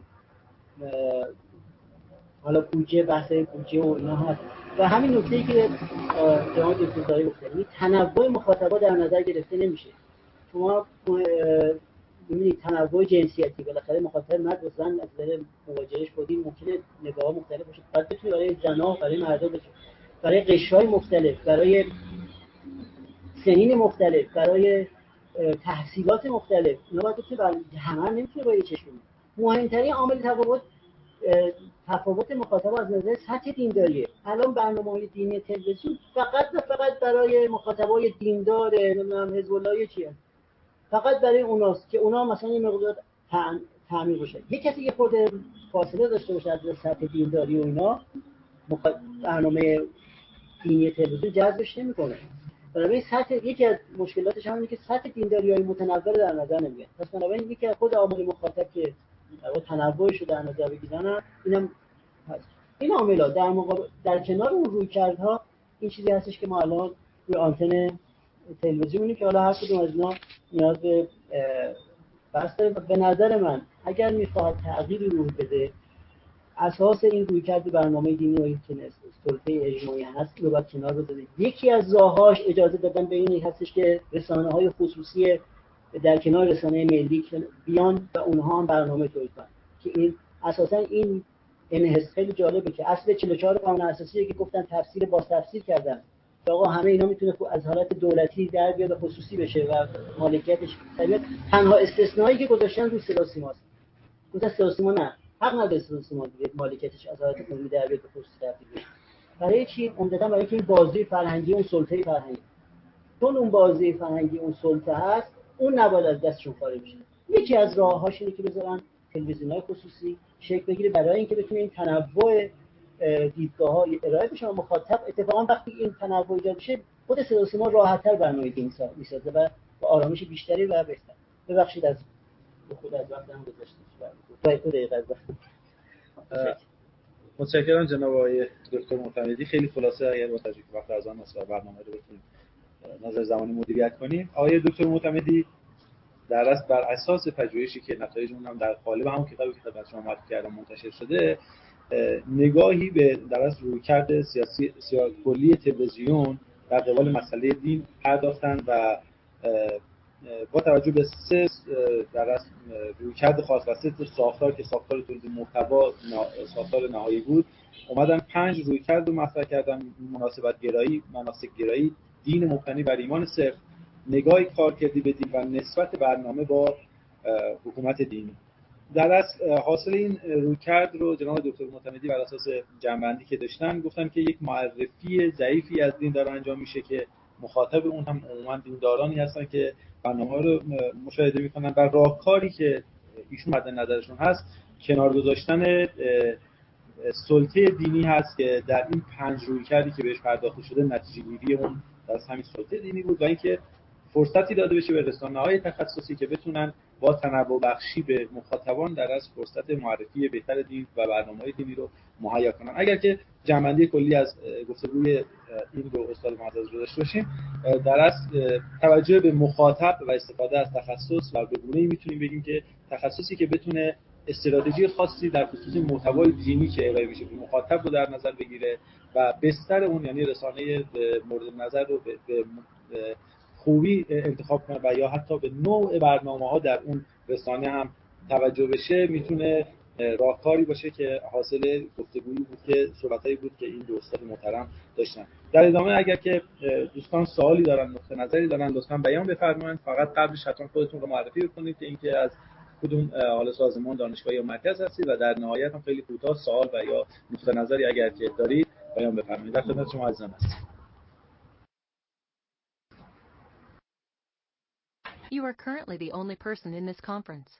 حالا بودجه، بحث بودجه و اینا هست و همین نکته‌ای که جناب دکتر دایی گفتن، این تنوع مخاطبا در نظر گرفته نمیشه. شما می‌بینید تنوع جنسیتی، بالاخره مخاطب مرد و زن از نظر مواجهش بودی ممکنه نگاه‌ها مختلف باشه، بعد بتونی برای زن‌ها، برای مردها باشه، برای قشرهای مختلف، برای سنین مختلف، برای تحصیلات مختلف، اینا باید بتونه برای همه نمیتونه با یه چشم ببینه. مهمترین عامل تفاوت تفاوت مخاطب از نظر سطح دینداریه. الان برنامه‌های دینی تلویزیون فقط و فقط برای مخاطبای دیندار، نمیدونم حزب اللهی چیه، فقط برای اوناست که اونا مثلا یه مقدار تعمیر بشه. یه کسی یه خورده فاصله داشته باشه از سطح دینداری و اینا، برنامه دینی تلویزیون جذبش نمی‌کنه. برای سطح یکی از مشکلاتش همینه که سطح دینداری‌های متنوع در نظر نمیاد. پس بنابراین یکی از خود عامل مخاطب که در تنوعش رو در نظر بگیرن اینم هست. این عاملا در مقابل در کنار اون رویکردها این چیزی هستش که ما الان روی آنتن تلویزیونی که حالا هر کدوم از اینا نیاز به بحث داره. به نظر من اگر میخواد تغییری روح بده، اساس این رویکرد برنامه دینی و این که سلطه هژمونی هست رو باید کنار بذارید. یکی از راهاش اجازه دادن به این هستش که رسانه‌های خصوصی در کنار رسانه ملی بیان و اونها هم برنامه تولید کنن که این اساسا این این حس خیلی جالبه که اصل چهل و چهار قانون اساسی که گفتن تفسیر باز تفسیر کردن که آقا همه اینا میتونه از حالت دولتی در بیاد و خصوصی بشه و مالکیتش طبیعت. تنها استثنایی که گذاشتن رو صدا سیماست. گفتن صدا سیما نه، حق نداره صدا سیما دیگه مالکیتش از حالت عمومی در بیاد به خصوصی تبدیل بشه. برای چی؟ عمدتاً برای اینکه این بازی فرهنگی اون سلطه فرهنگی، چون اون بازی فرهنگی اون سلطه هست، اون نباید از دستشون خارج بشه. یکی از راه‌هاش اینه که بذارن تلویزیون‌های خصوصی شکل بگیره برای اینکه بتونه این تنوع دیدگاه‌ها ارائه بشه و مخاطب اتفاقا وقتی این تنوع ایجاد بشه خود صدا و سیما راحت‌تر برنامه دین می‌سازه و با آرامش بیشتری و بهتر. ببخشید از خود از وقتم گذاشتم. تا دو دقیقه از وقت. متشکرم جناب آقای دکتر معتمدی. خیلی خلاصه اگر با توجه به وقت از آن است و برنامه رو بتونیم نظر زمانی مدیریت کنیم. آقای دکتر معتمدی در اصل بر اساس پژوهشی که نتایج اون هم در قالب همون کتابی که خدمت شما معرفی کردم منتشر شده، نگاهی به در اصل رویکرد سیاسی سیاست کلی تلویزیون در قبال مسئله دین پرداختن و با توجه به سه در اصل رویکرد خاص و سه ساختار که ساختار تولید محتوا ساختار نهایی بود، اومدن پنج رویکرد رو مطرح کردن: مناسبت گرایی، مناسک گرایی، دین مبتنی بر ایمان صرف، نگاه کارکردی به دین و نسبت برنامه با حکومت دینی. در اصل حاصل این رویکرد رو جناب دکتر معتمدی بر اساس جنبندی که داشتن گفتن که یک معرفی ضعیفی از دین داره انجام میشه که مخاطب اون هم عموما دیندارانی هستن که برنامه رو مشاهده میکنن و راهکاری که ایشون مد نظرشون هست کنار گذاشتن سلطه دینی هست که در این پنج رویکردی که بهش پرداخته شده نتیجه گیری اون در همین سلطه دینی بود و اینکه فرصتی داده بشه به رسانه‌های تخصصی که بتونن با تنوع بخشی به مخاطبان در از فرصت معرفی بهتر دین و برنامه‌های دینی رو مهیا کنن. اگر که جمع‌بندی کلی از گفتگوی این رو استاد معزز رو داشته باشیم، در اصل توجه به مخاطب و استفاده از تخصص و به گونه‌ای میتونیم بگیم که تخصصی که بتونه استراتژی خاصی در خصوص محتوای دینی که ارائه میشه به مخاطب رو در نظر بگیره و بستر اون یعنی رسانه مورد نظر رو به, به خوبی انتخاب کنه و یا حتی به نوع برنامه‌ها در اون رسانه هم توجه بشه، میتونه راهکاری باشه که حاصل گفتگویی بود که صحبتایی بود که این دو استاد محترم داشتن. در ادامه اگر که دوستان سوالی دارن، نقطه نظری دارن، لطفاً بیان بفرمایید. فقط قبلش حتما خودتون رو معرفی بکنید که اینکه از کدوم حالا سازمان، دانشگاه یا مرکز هستید و در نهایت هم خیلی کوتاه سوال و یا نقطه نظری اگر که دارید بیان بفرمایید. در خدمت شما عزیزان هستم. You are currently the only person in this conference.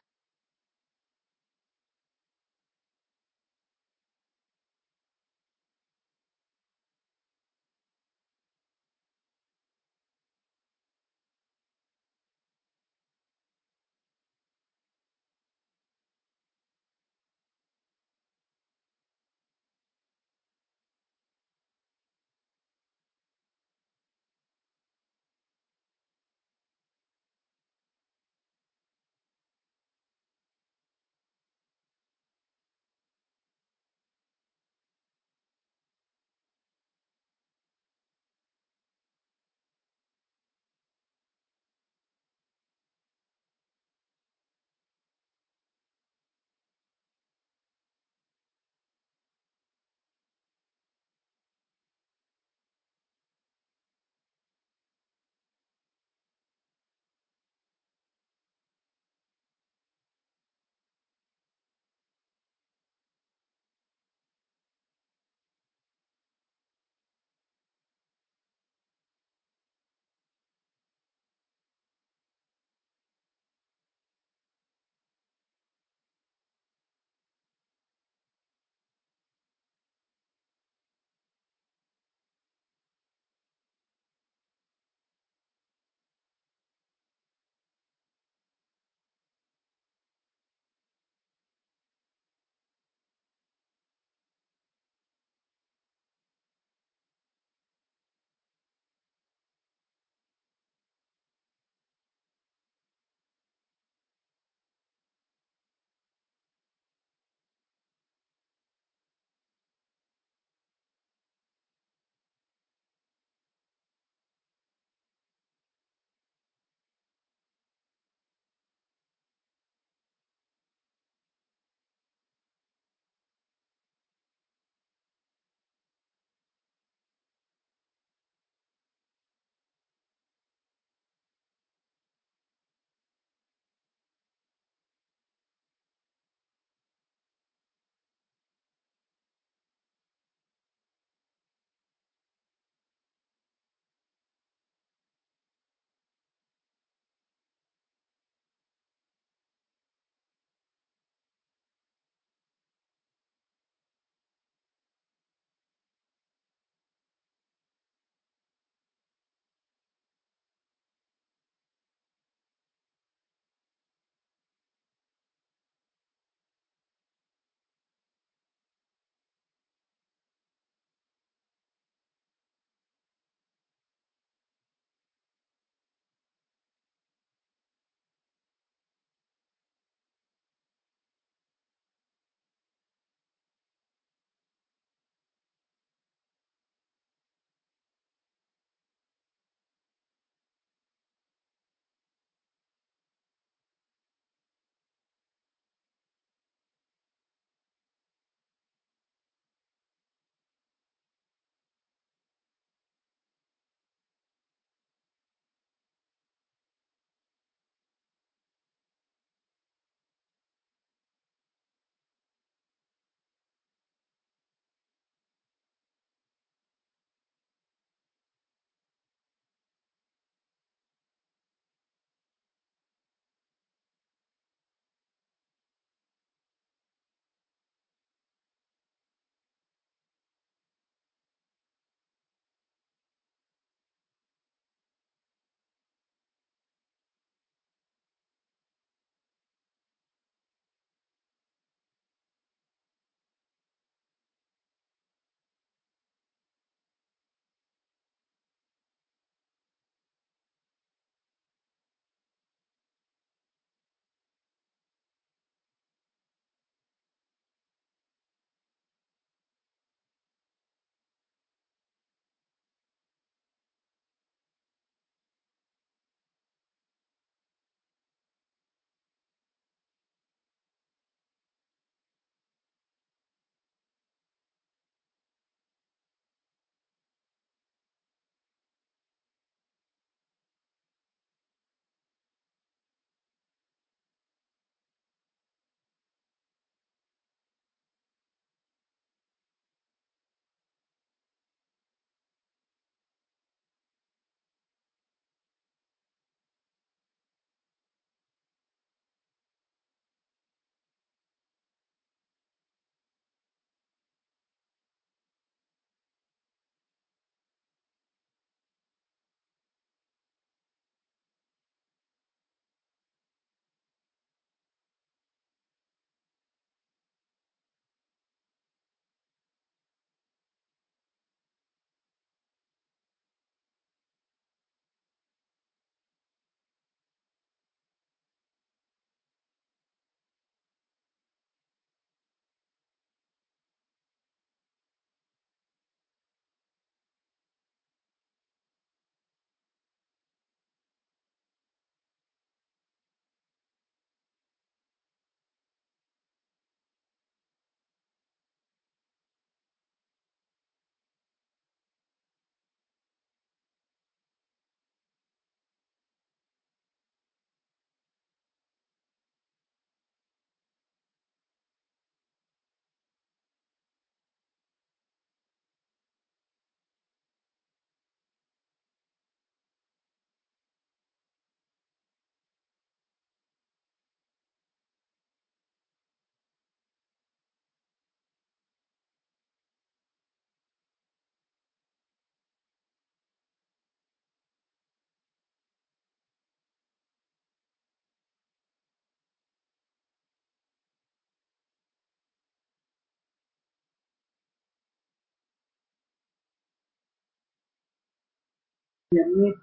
یعنی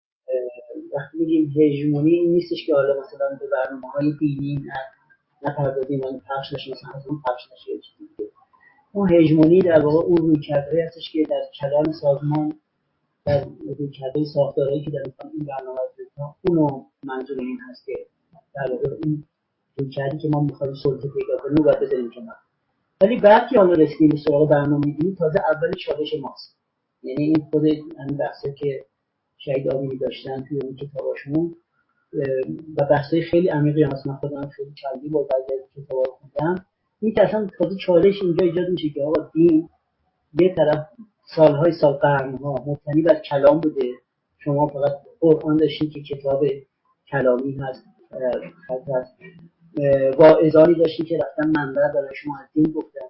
وقتی میگیم هژمونی این نیستش که حالا مثلا به برنامه‌های دینی نپردازیم و پخش نشه، مثلا از اون پخش نشه یا چیزی دیگه. اون هژمونی در واقع اون رویکردهایی هستش که در کلان سازمان، در رویکرده ساختارهایی که در این برنامه هست، اونو منظور این هست که در واقع این رویکردی که ما می‌خوایم سلطه پیدا کنیم باید بذاریم کنار. ولی بعد که حالا رسیدیم به سراغ برنامه دینی، تازه اول چالش ماست. یعنی این خود این بحثی که شهید آمینی داشتن توی اون کتاباشون و بحثای خیلی عمیقی هست، من خودم خیلی چندی با بعضی از کتابا رو خوندم، این که اصلا تازه چالش اینجا ایجاد میشه که آقا دین یه طرف سالهای سال قرنها مبتنی بر کلام بوده، شما فقط قرآن داشتید که کتاب کلامی هست، خط هست، واعظانی داشتید که رفتن منبر برای شما از دین گفتن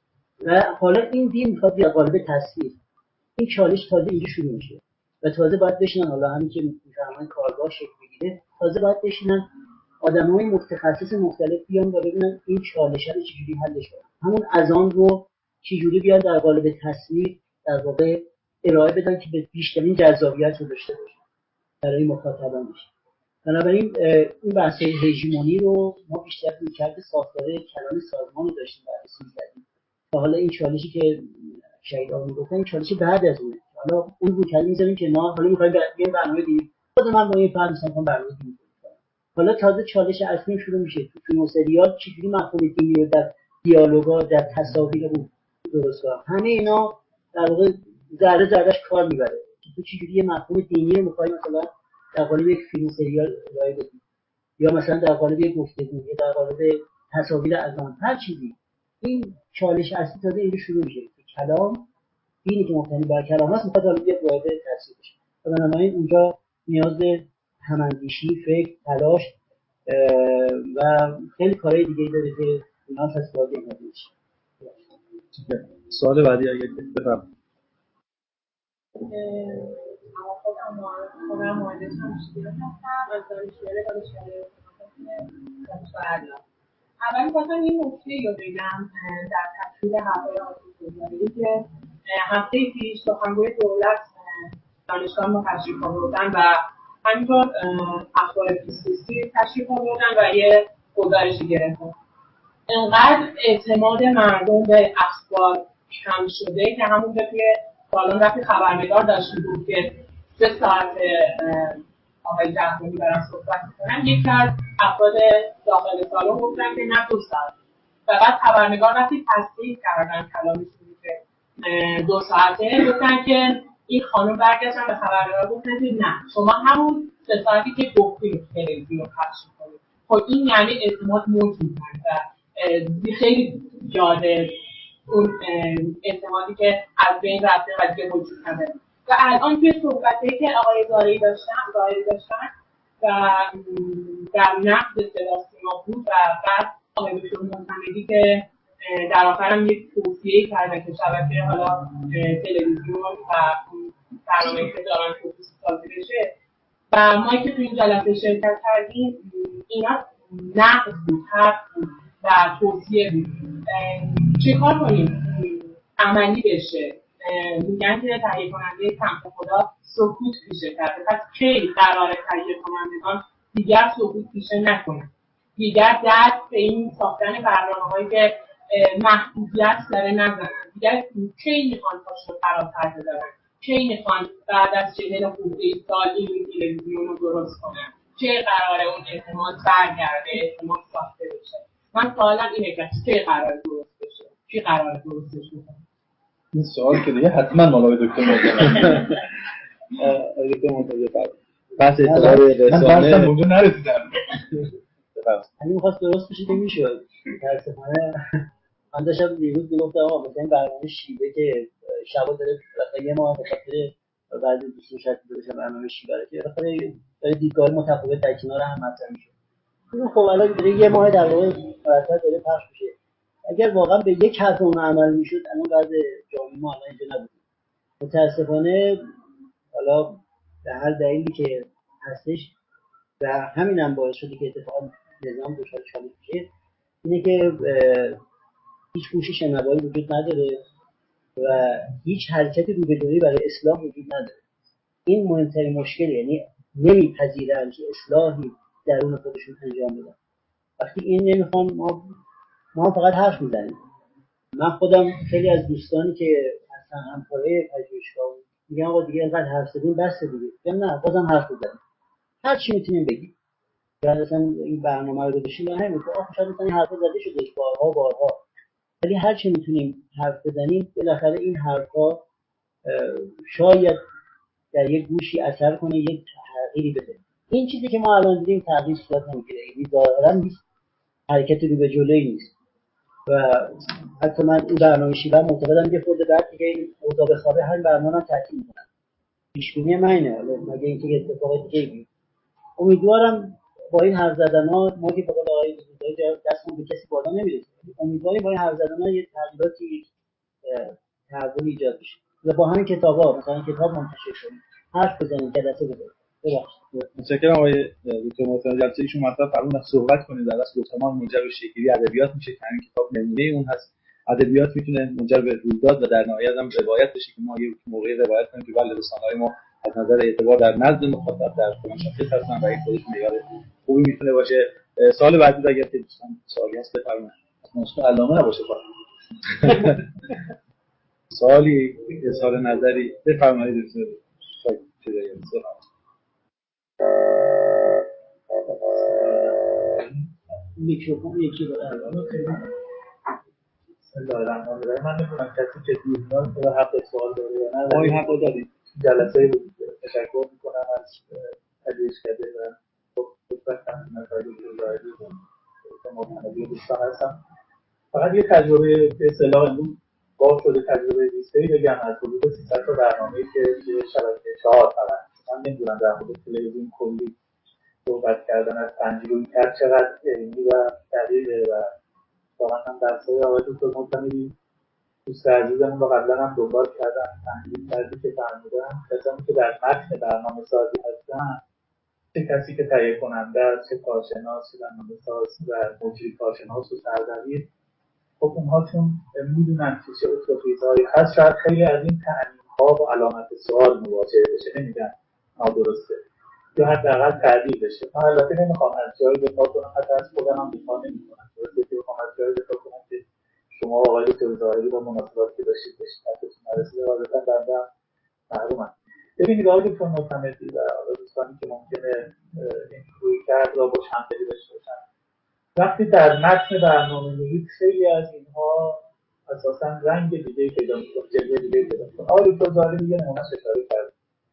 و حالا این دین میخواد بیاد قالب تصویر. این چالش تازه اینجا شروع میشه و تازه باید بشینن، حالا همین که میفرمان کارگاه شکل بگیره، تازه باید بشینن آدمای متخصص مختلف بیان و ببینن این چالش رو چجوری حلش کنن، همون اذان رو چجوری بیان در قالب تصویر در واقع ارائه بدن که به بیشترین جذابیت رو داشته باشه برای مخاطبانش. بنابراین این بحث هژمونی رو ما بیشتر روی کرده ساختاره کلان سازمان رو داشتیم بررسی می‌کردیم و حالا این چالشی که شهید آقا میگفتن این چالش بعد از اونه. حالا اون رو کلمه می‌ذاریم که نه، حالا می‌خوایم بریم برنامه دینی، خود من با این فرض مثلا برنامه دینی کنم. حالا تازه چالش اصلی شروع میشه تو فیلم و سریال چجوری مفهوم دینی رو در دیالوگا، در تصاویر رو درست کنم. همه اینا در واقع ذره ذرهش کار میبره که تو چجوری یه مفهوم دینی رو می‌خوای مثلا در قالب یک فیلم و سریال ارائه بدی، یا مثلا در قالب یک گفتگو، یا در قالب تصاویر اذان، هر چیزی. این چالش اصلی تازه اینجا شروع میشه که کلام، دینی که مبتنی بر کلام هست، میخواد حالا بیاد وارد تفسیر بشه. و بنابراین اونجا نیاز به هماندیشی، فکر، تلاش و خیلی کارهای دیگه داره که اینا هست باید انجام بشه. سوال بعدی اگه بفرمایید. اما خودم خودم مهندس مشکل هستم از دانشگاه دانشگاه دانشگاه اول خواستم این نکته رو بگم در تفصیل حقای آزادی که هفته پیش سخنگوی دولت دانشگاه ما تشریف آوردن و همینطور اخبار بیسیسی تشریف آوردن و یه گزارشی گرفتن. انقدر اعتماد مردم به اخبار کم شده که همونجا که سالن رفتی خبرنگار داشتی بود که سه ساعت آقای جهانی برام صحبت می‌کنن، یکی از افراد داخل سالن گفتن که نه دو ساعت و بعد خبرنگار رفتی تصدیق کردن کلامشون که دو ساعته، گفتن که این خانم برگشتن به خبرنگار گفتن که نه شما همون سه ساعتی که گفتیم تلویزیون پخش کنید. خب این یعنی اعتماد موجود و خیلی جالب اون اعتمادی که از بین رفته و دیگه وجود نداره. و الان که صحبتی که آقای زارعی داشتن زارعی داشتن و در نقد صدا سیما بود و بعد آقای دکتر معتمدی که در آخرم یک توصیه کردن که شبکه حالا تلویزیون و برنامه‌ای که دارن خصوصی سازی بشه و ما که تو این جلسه شرکت کردیم اینا نقد بود، حرف بود و توصیه بود. چه کار کنیم عملی بشه؟ میگن که تهیه کننده سمت خدا سکوت پیشه کرده، پس خیلی قراره تهیه کنندگان دیگر سکوت پیشه نکنن، دیگر دست به این ساختن برنامه‌هایی که محدودیت داره نزنن، دیگر کی میخوان پاشو فراتر بزنن، کی میخوان بعد از چهل خورده سال این تلویزیون رو درست کنن، چه قراره اون اعتماد برگرده، اعتماد ساخته بشه. من سوالم اینه که چه قراره درست بشه، چی قراره درست بشه؟ این سوال که دیگه حتما مال آقای دکتر مرتضی آقای دکتر مرتضی فرد بحث اطلاع رسانه من اونجا نرسیدم. اگه می‌خواست درست بشه که میشد. متأسفانه من داشتم دیروز میگفتم آقا مثلا برنامه شیوه که شبا داره مثلا یه ماه به خاطر بعضی دوستان شاید بشه برنامه شیوه که بخاطر دیدگاه متفاوت در کنار هم مطرح میشه. خب الان دیگه یه ماه در واقع مرتب داره پخش میشه. اگر واقعا به یک حرف اون عمل میشد الان بعد جامعه ما الان اینجا نبود. متاسفانه حالا به هر دلیلی که هستش و همین هم باعث شده که اتفاقا نظام دچار چالش میشه اینه که هیچ گوش شنوایی وجود نداره و هیچ حرکتی رو به جلوی برای اصلاح وجود نداره. این مهمترین مشکل، یعنی نمیپذیرن که اصلاحی درون خودشون انجام بدن. وقتی این نمیخوان، ما ما فقط حرف میزنیم. من خودم خیلی از دوستانی که اصلا همکارای پژوهشگاه میگن آقا دیگه اینقدر حرف زدیم بس دیگه. میگم نه، بازم حرف بزنیم. هر چی میتونیم بگیم. یعنی مثلا این برنامه رو بشیم همین که آخه شاید مثلا این حرفا زده شده بارها بارها. ولی هر چی میتونیم حرف بزنیم بالاخره این حرفا شاید در یک گوشی اثر کنه، یک تغییری بده. این چیزی که ما الان دیدیم تغییر صورت نمیگیره، یعنی ظاهرا نیست، حرکت رو به جلوی نیست. و حتی من این برنامه شیوه معتقدم یه خورده بعد دیگه این اوضاع بخوابه همین برنامه رو تعطیل میکنن. پیشبینی من اینه، مگه اینکه اتفاق دیگه بیفته. امیدوارم با این حرف زدن‌ها ما که فقط آقای بزرگوار دستمون به کسی بالا نمیرسه، امیدواریم با این حرف زدن‌ها یه تغییراتی تحول ایجاد بشه. و با همین کتابا مثلا کتاب منتشر کنیم، حرف بزنیم، جلسه بزنیم. متشکرم آقای دکتر محترم. جلسه ایشون مطلب فرمودن صحبت کنید در اصل گفتمان منجر به شکلی ادبیات میشه که همین کتاب نمونه اون هست. ادبیات میتونه منجر به رویداد و در نهایت هم روایت بشه که ما یه موقعی روایت کنیم که بله رسانه‌های ما از نظر اعتبار در نزد مخاطب در منشفت هستن و این خودش معیار خوبی میتونه باشه. سال بعدی اگر که دوستان سوالی هست بفرمایید. موضوع علامه نباشه فقط سوالی اظهار نظری بفرمایید. شاید چیزی هست. میکروفون یکی رو الان خیلی بسم الله الرحمن الرحیم. من نمیدونم کسی که دیدنان تو حق سوال داره یا نه. ما این حق رو داریم. جلسه بود. تشکر میکنم از پژوهشکده و خدمت نظری ظاهری و مطالعه دوستان هستم. فقط یه تجربه به اصطلاح امروز باب شده تجربه زیسته‌ای بگم از حدود سیصد تا برنامه‌ای که توی شبکه چهار فقط من نمیدونم در مورد تلویزیون کلی صحبت کردن از پنجگویی کرد چقدر علمی و دقیقه و واقعا هم درسای آقای دکتر معتمدی دوست عزیزمون رو قبلا هم دنبال کردن تحلیل کردی که فرمودن کسانی که در متن برنامه سازی هستن، چه کسی که تهیه کننده است، چه کارشناس، چه برنامه ساز و مجری کارشناس و سردبیر، خب اونها چون میدونن که چه اتفاقی‌هایی هست شاید خیلی از این تعمیم‌ها و علامت سوال مواجه بشه، نمیگن نادرسته یا حداقل تعدیل بشه. من البته نمیخوام از جایی دفاع کنم، حتی از خودم هم دفاع نمی‌کنم. درسته که بخوام از جایی دفاع کنم که شما آقای دکتر ظاهری با مناسباتی که داشتید بشید حتیتون نرسیده واضحا بنده محرومم. ببینید آقای دکتر معتمدی و دوستانی که ممکنه این روی کرد را باش همدلی داشته باشن، وقتی در متن برنامه می‌رید خیلی از اینها اساساً رنگ دیگه پیدا می‌کنه، جلوه دیگه پیدا می‌کنه. آقای دکتر ظاهری دیگه نمونه‌اش اشاره کرد.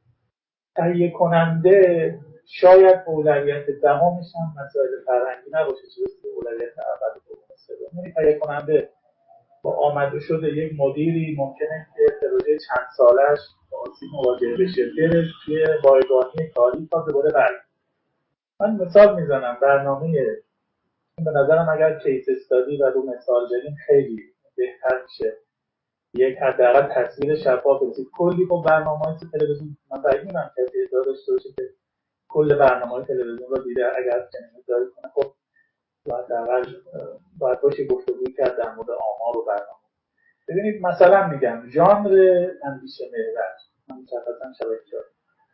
تهیه کننده شاید اولویت دهمش هم مسائل فرهنگی نباشه، چیزی اولویت اول و دوم و سوم. یعنی تهیه کننده با آمده شده یک مدیری ممکنه که پروژه چند سالش با آسیب مواجه بشه، بره توی بایگانی کاری تا دوباره برگرده. من مثال میزنم، برنامه به نظرم اگر کیس استادی و رو مثال بریم خیلی بهتر میشه. یک حداقل تصویر شفاف بسید. کلی با برنامه‌های تلویزیون من فکر می‌کنم کسی ادعا داشته باشه که کل برنامه‌های تلویزیون رو دیده، اگر چنین ادعایی کنه خب حداقل باید باشه گفتگویی کرد در مورد آمار و برنامه. ببینید مثلا میگم ژانر اندیشه محور من مشخصا شبکه چهار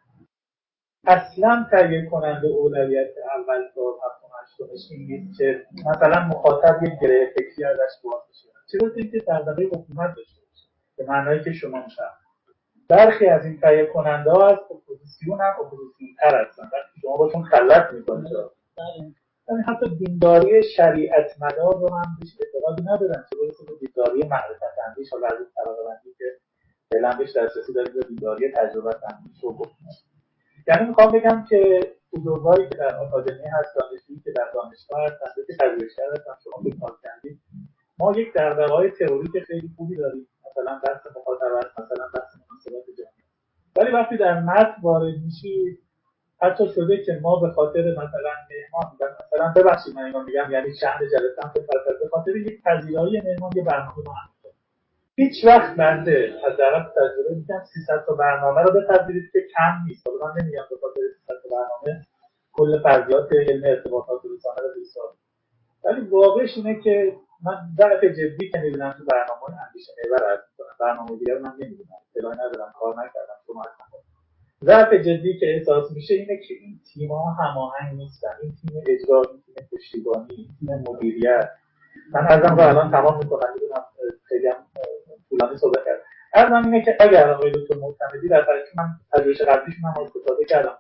اصلا تهیه کننده اولویت اول تا هفتم هشتمش این نیست که مثلا مخاطب یک گره فکری ازش باز بشه، چرا اینکه دغدغه حکومت داشته باشه به معنایی که شما میفهمید. برخی از این تهیه کننده ها از اپوزیسیون هم اپوزیسیون تر هستن وقتی شما باشون خلوت میکنید. یعنی حتی دینداری شریعت مدار رو هم بهش اعتقادی ندارن، چه برسه به دینداری معرفت اندیش و بعضی طبقه بندی که فعلا بهش دسترسی دارید به دینداری تجربه اندیش رو گفتن. یعنی میخوام بگم که بزرگواری که در آکادمی هست، دانشجویی که در دانشگاه هست، اندازه که پژوهشگر هستن، شما به کار کردید، ما یک دغدغه‌های تئوریک خیلی خوبی داریم، مثلا بحث مخاطبت، مثلا بحث مناسبات جامعه. ولی وقتی در متن وارد میشی حتی شده که ما به خاطر مثلا مهمان مثلا ببخشید من اینو میگم یعنی شأن جلسه‌ام به خاطر یک پذیرایی مهمان یه برنامه رو انجام. هیچ وقت بنده حداقل تجربه می‌کنم سیصد تا برنامه رو بپذیرید که کم نیست. حالا من نمیگم به خاطر سیصد تا برنامه کل فرضیات علم ارتباطات رسانه رو بسازم، ولی واقعش اینه که من ضعف جدی که می‌بینم تو برنامه‌های اندیشه محور هست. برنامه دیگه من نمی‌دونم، اطلاعی ندارم، کار نکردم، شما حتما ضعف جدی که احساس میشه اینه که این تیم‌ها هماهنگ نیستن. این تیم اجرا، این تیم پشتیبانی، این تیم مدیریت. من ازم رو الان تمام میکنم، میدونم خیلی هم طولانی صحبت کردم. ازم اینه که اگر آقای دکتر معتمدی در طریق من پژوهش قبلیشون هم استفاده کردم،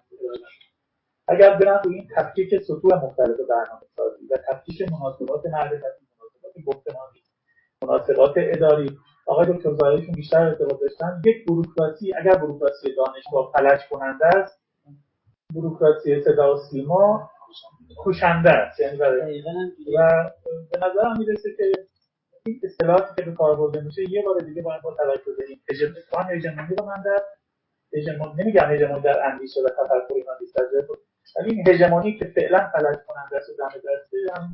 اگر برن روی این تفکیک سطوح مختلف برنامه‌سازی و تفکیک مناسبات معرفتی، مناسبات گفتمانی، مناسبات اداری، آقای دکتر زاهدیشون بیشتر ارتباط داشتن. یک بوروکراسی، اگر بوروکراسی دانشگاه فلج کننده است، بوروکراسی صدا و سیما کشنده است. یعنی برای و به نظرم میرسه که این اصطلاحاتی که به کار برده میشه یه بار دیگه باید با توجه به این هژمونی هژمونی رو من در هژمونی نمیگم هژمونی در اندیشه و تفکر اینا نیست، ولی این هژمونی که فعلا فلج کننده است و دم دسته هم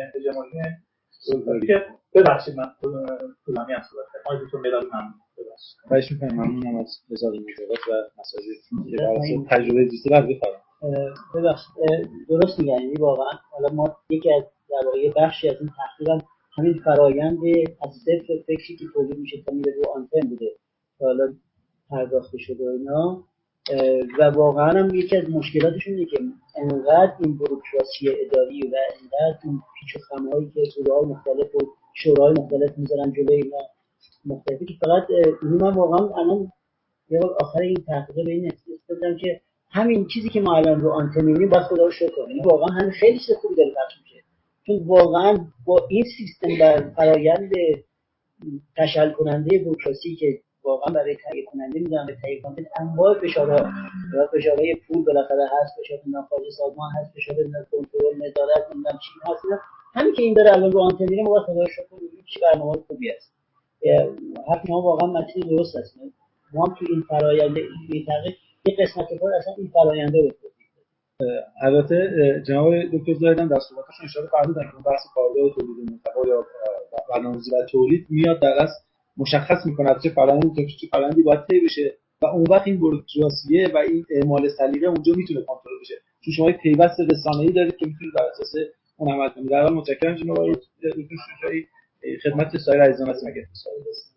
هژمونی که ببخشید من طولانی هم صحبت کردم. آقای دکتر مدال ممنون. ببخشید. خواهش می‌کنم. ممنونم از نظر نظرات و مسائلی که برای تجربه زیستی رو بفرمایید. ببخشید درست میگن. یعنی واقعا حالا ما یکی از در واقع بخشی از این تحقیق همین فرایند از صفر فکری که تولید میشه تا میره رو آنتن بوده حالا پرداخته شده و اینا. و واقعا هم یکی از مشکلاتشون اینه که انقدر این بوروکراسی اداری و انقدر این پیچ و خم‌هایی که شورای مختلف و شورای مختلف میذارن جلوی اینا مختلفی که فقط اینو من واقعا الان یه آخر این تحقیق به این احساس دادم که همین چیزی که ما الان رو آنتن می‌بینیم باید خدا رو شکر کنیم. واقعا همین خیلی چیز خوبی داره پخش میشه، چون واقعا با این سیستم و فرآیند تشکیل کننده بوروکراسی که واقعا برای تهیه کننده میدونم به تهیه کننده انواع فشارها و فشارهای پول بالاخره هست، فشار ناخواسته سازمان هست، فشار کنترل نظارت نمیدونم چی هست. همین که این داره الان رو آنتن میره ما خدا رو شکر کنیم چه برنامه خوبی است. حرف ما واقعا مطلب درست است. ما هم تو این فرآیند این تغییر یک قسمت کار اصلا این فراینده رو البته جناب دکتر زاهدی در صحبتشون اشاره فرمودن که بحث کارگاه تولید محتوا یا برنامه‌ریزی و تولید میاد در اصل مشخص میکنه چه فرآیندی چه فرآیندی باید طی بشه و اون وقت این بوروکراسیه و این اعمال سلیقه اونجا میتونه کنترل بشه، چون شما یک پیوست رسانه‌ای دارید که میتونید بر اساس اون عمل کنید. در واقع متشکرم جناب دکتر شجاعی. خدمت سایر عزیزان هستم اگه سوالی هست.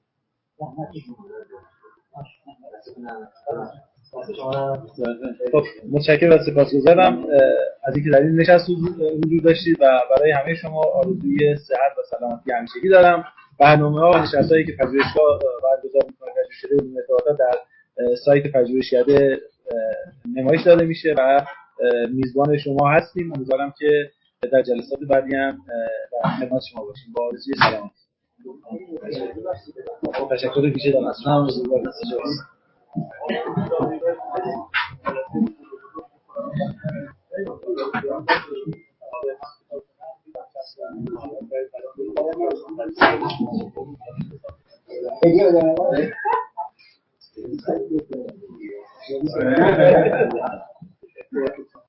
خب متشکرم و سپاسگزارم از اینکه در این نشست حضور داشتید و برای همه شما آرزوی صحت و سلامتی همیشگی دارم. برنامه‌ها و نشست‌هایی که پژوهشگاه برگزار می‌کنه پژوهشکده علوم ارتباطات در سایت پژوهشکده نمایش داده میشه و میزبان شما هستیم. امیدوارم که در جلسات بعدی هم در خدمت شما باشیم. با آرزوی سلامتی. تشکر ویژه دارم از شما. Thank you.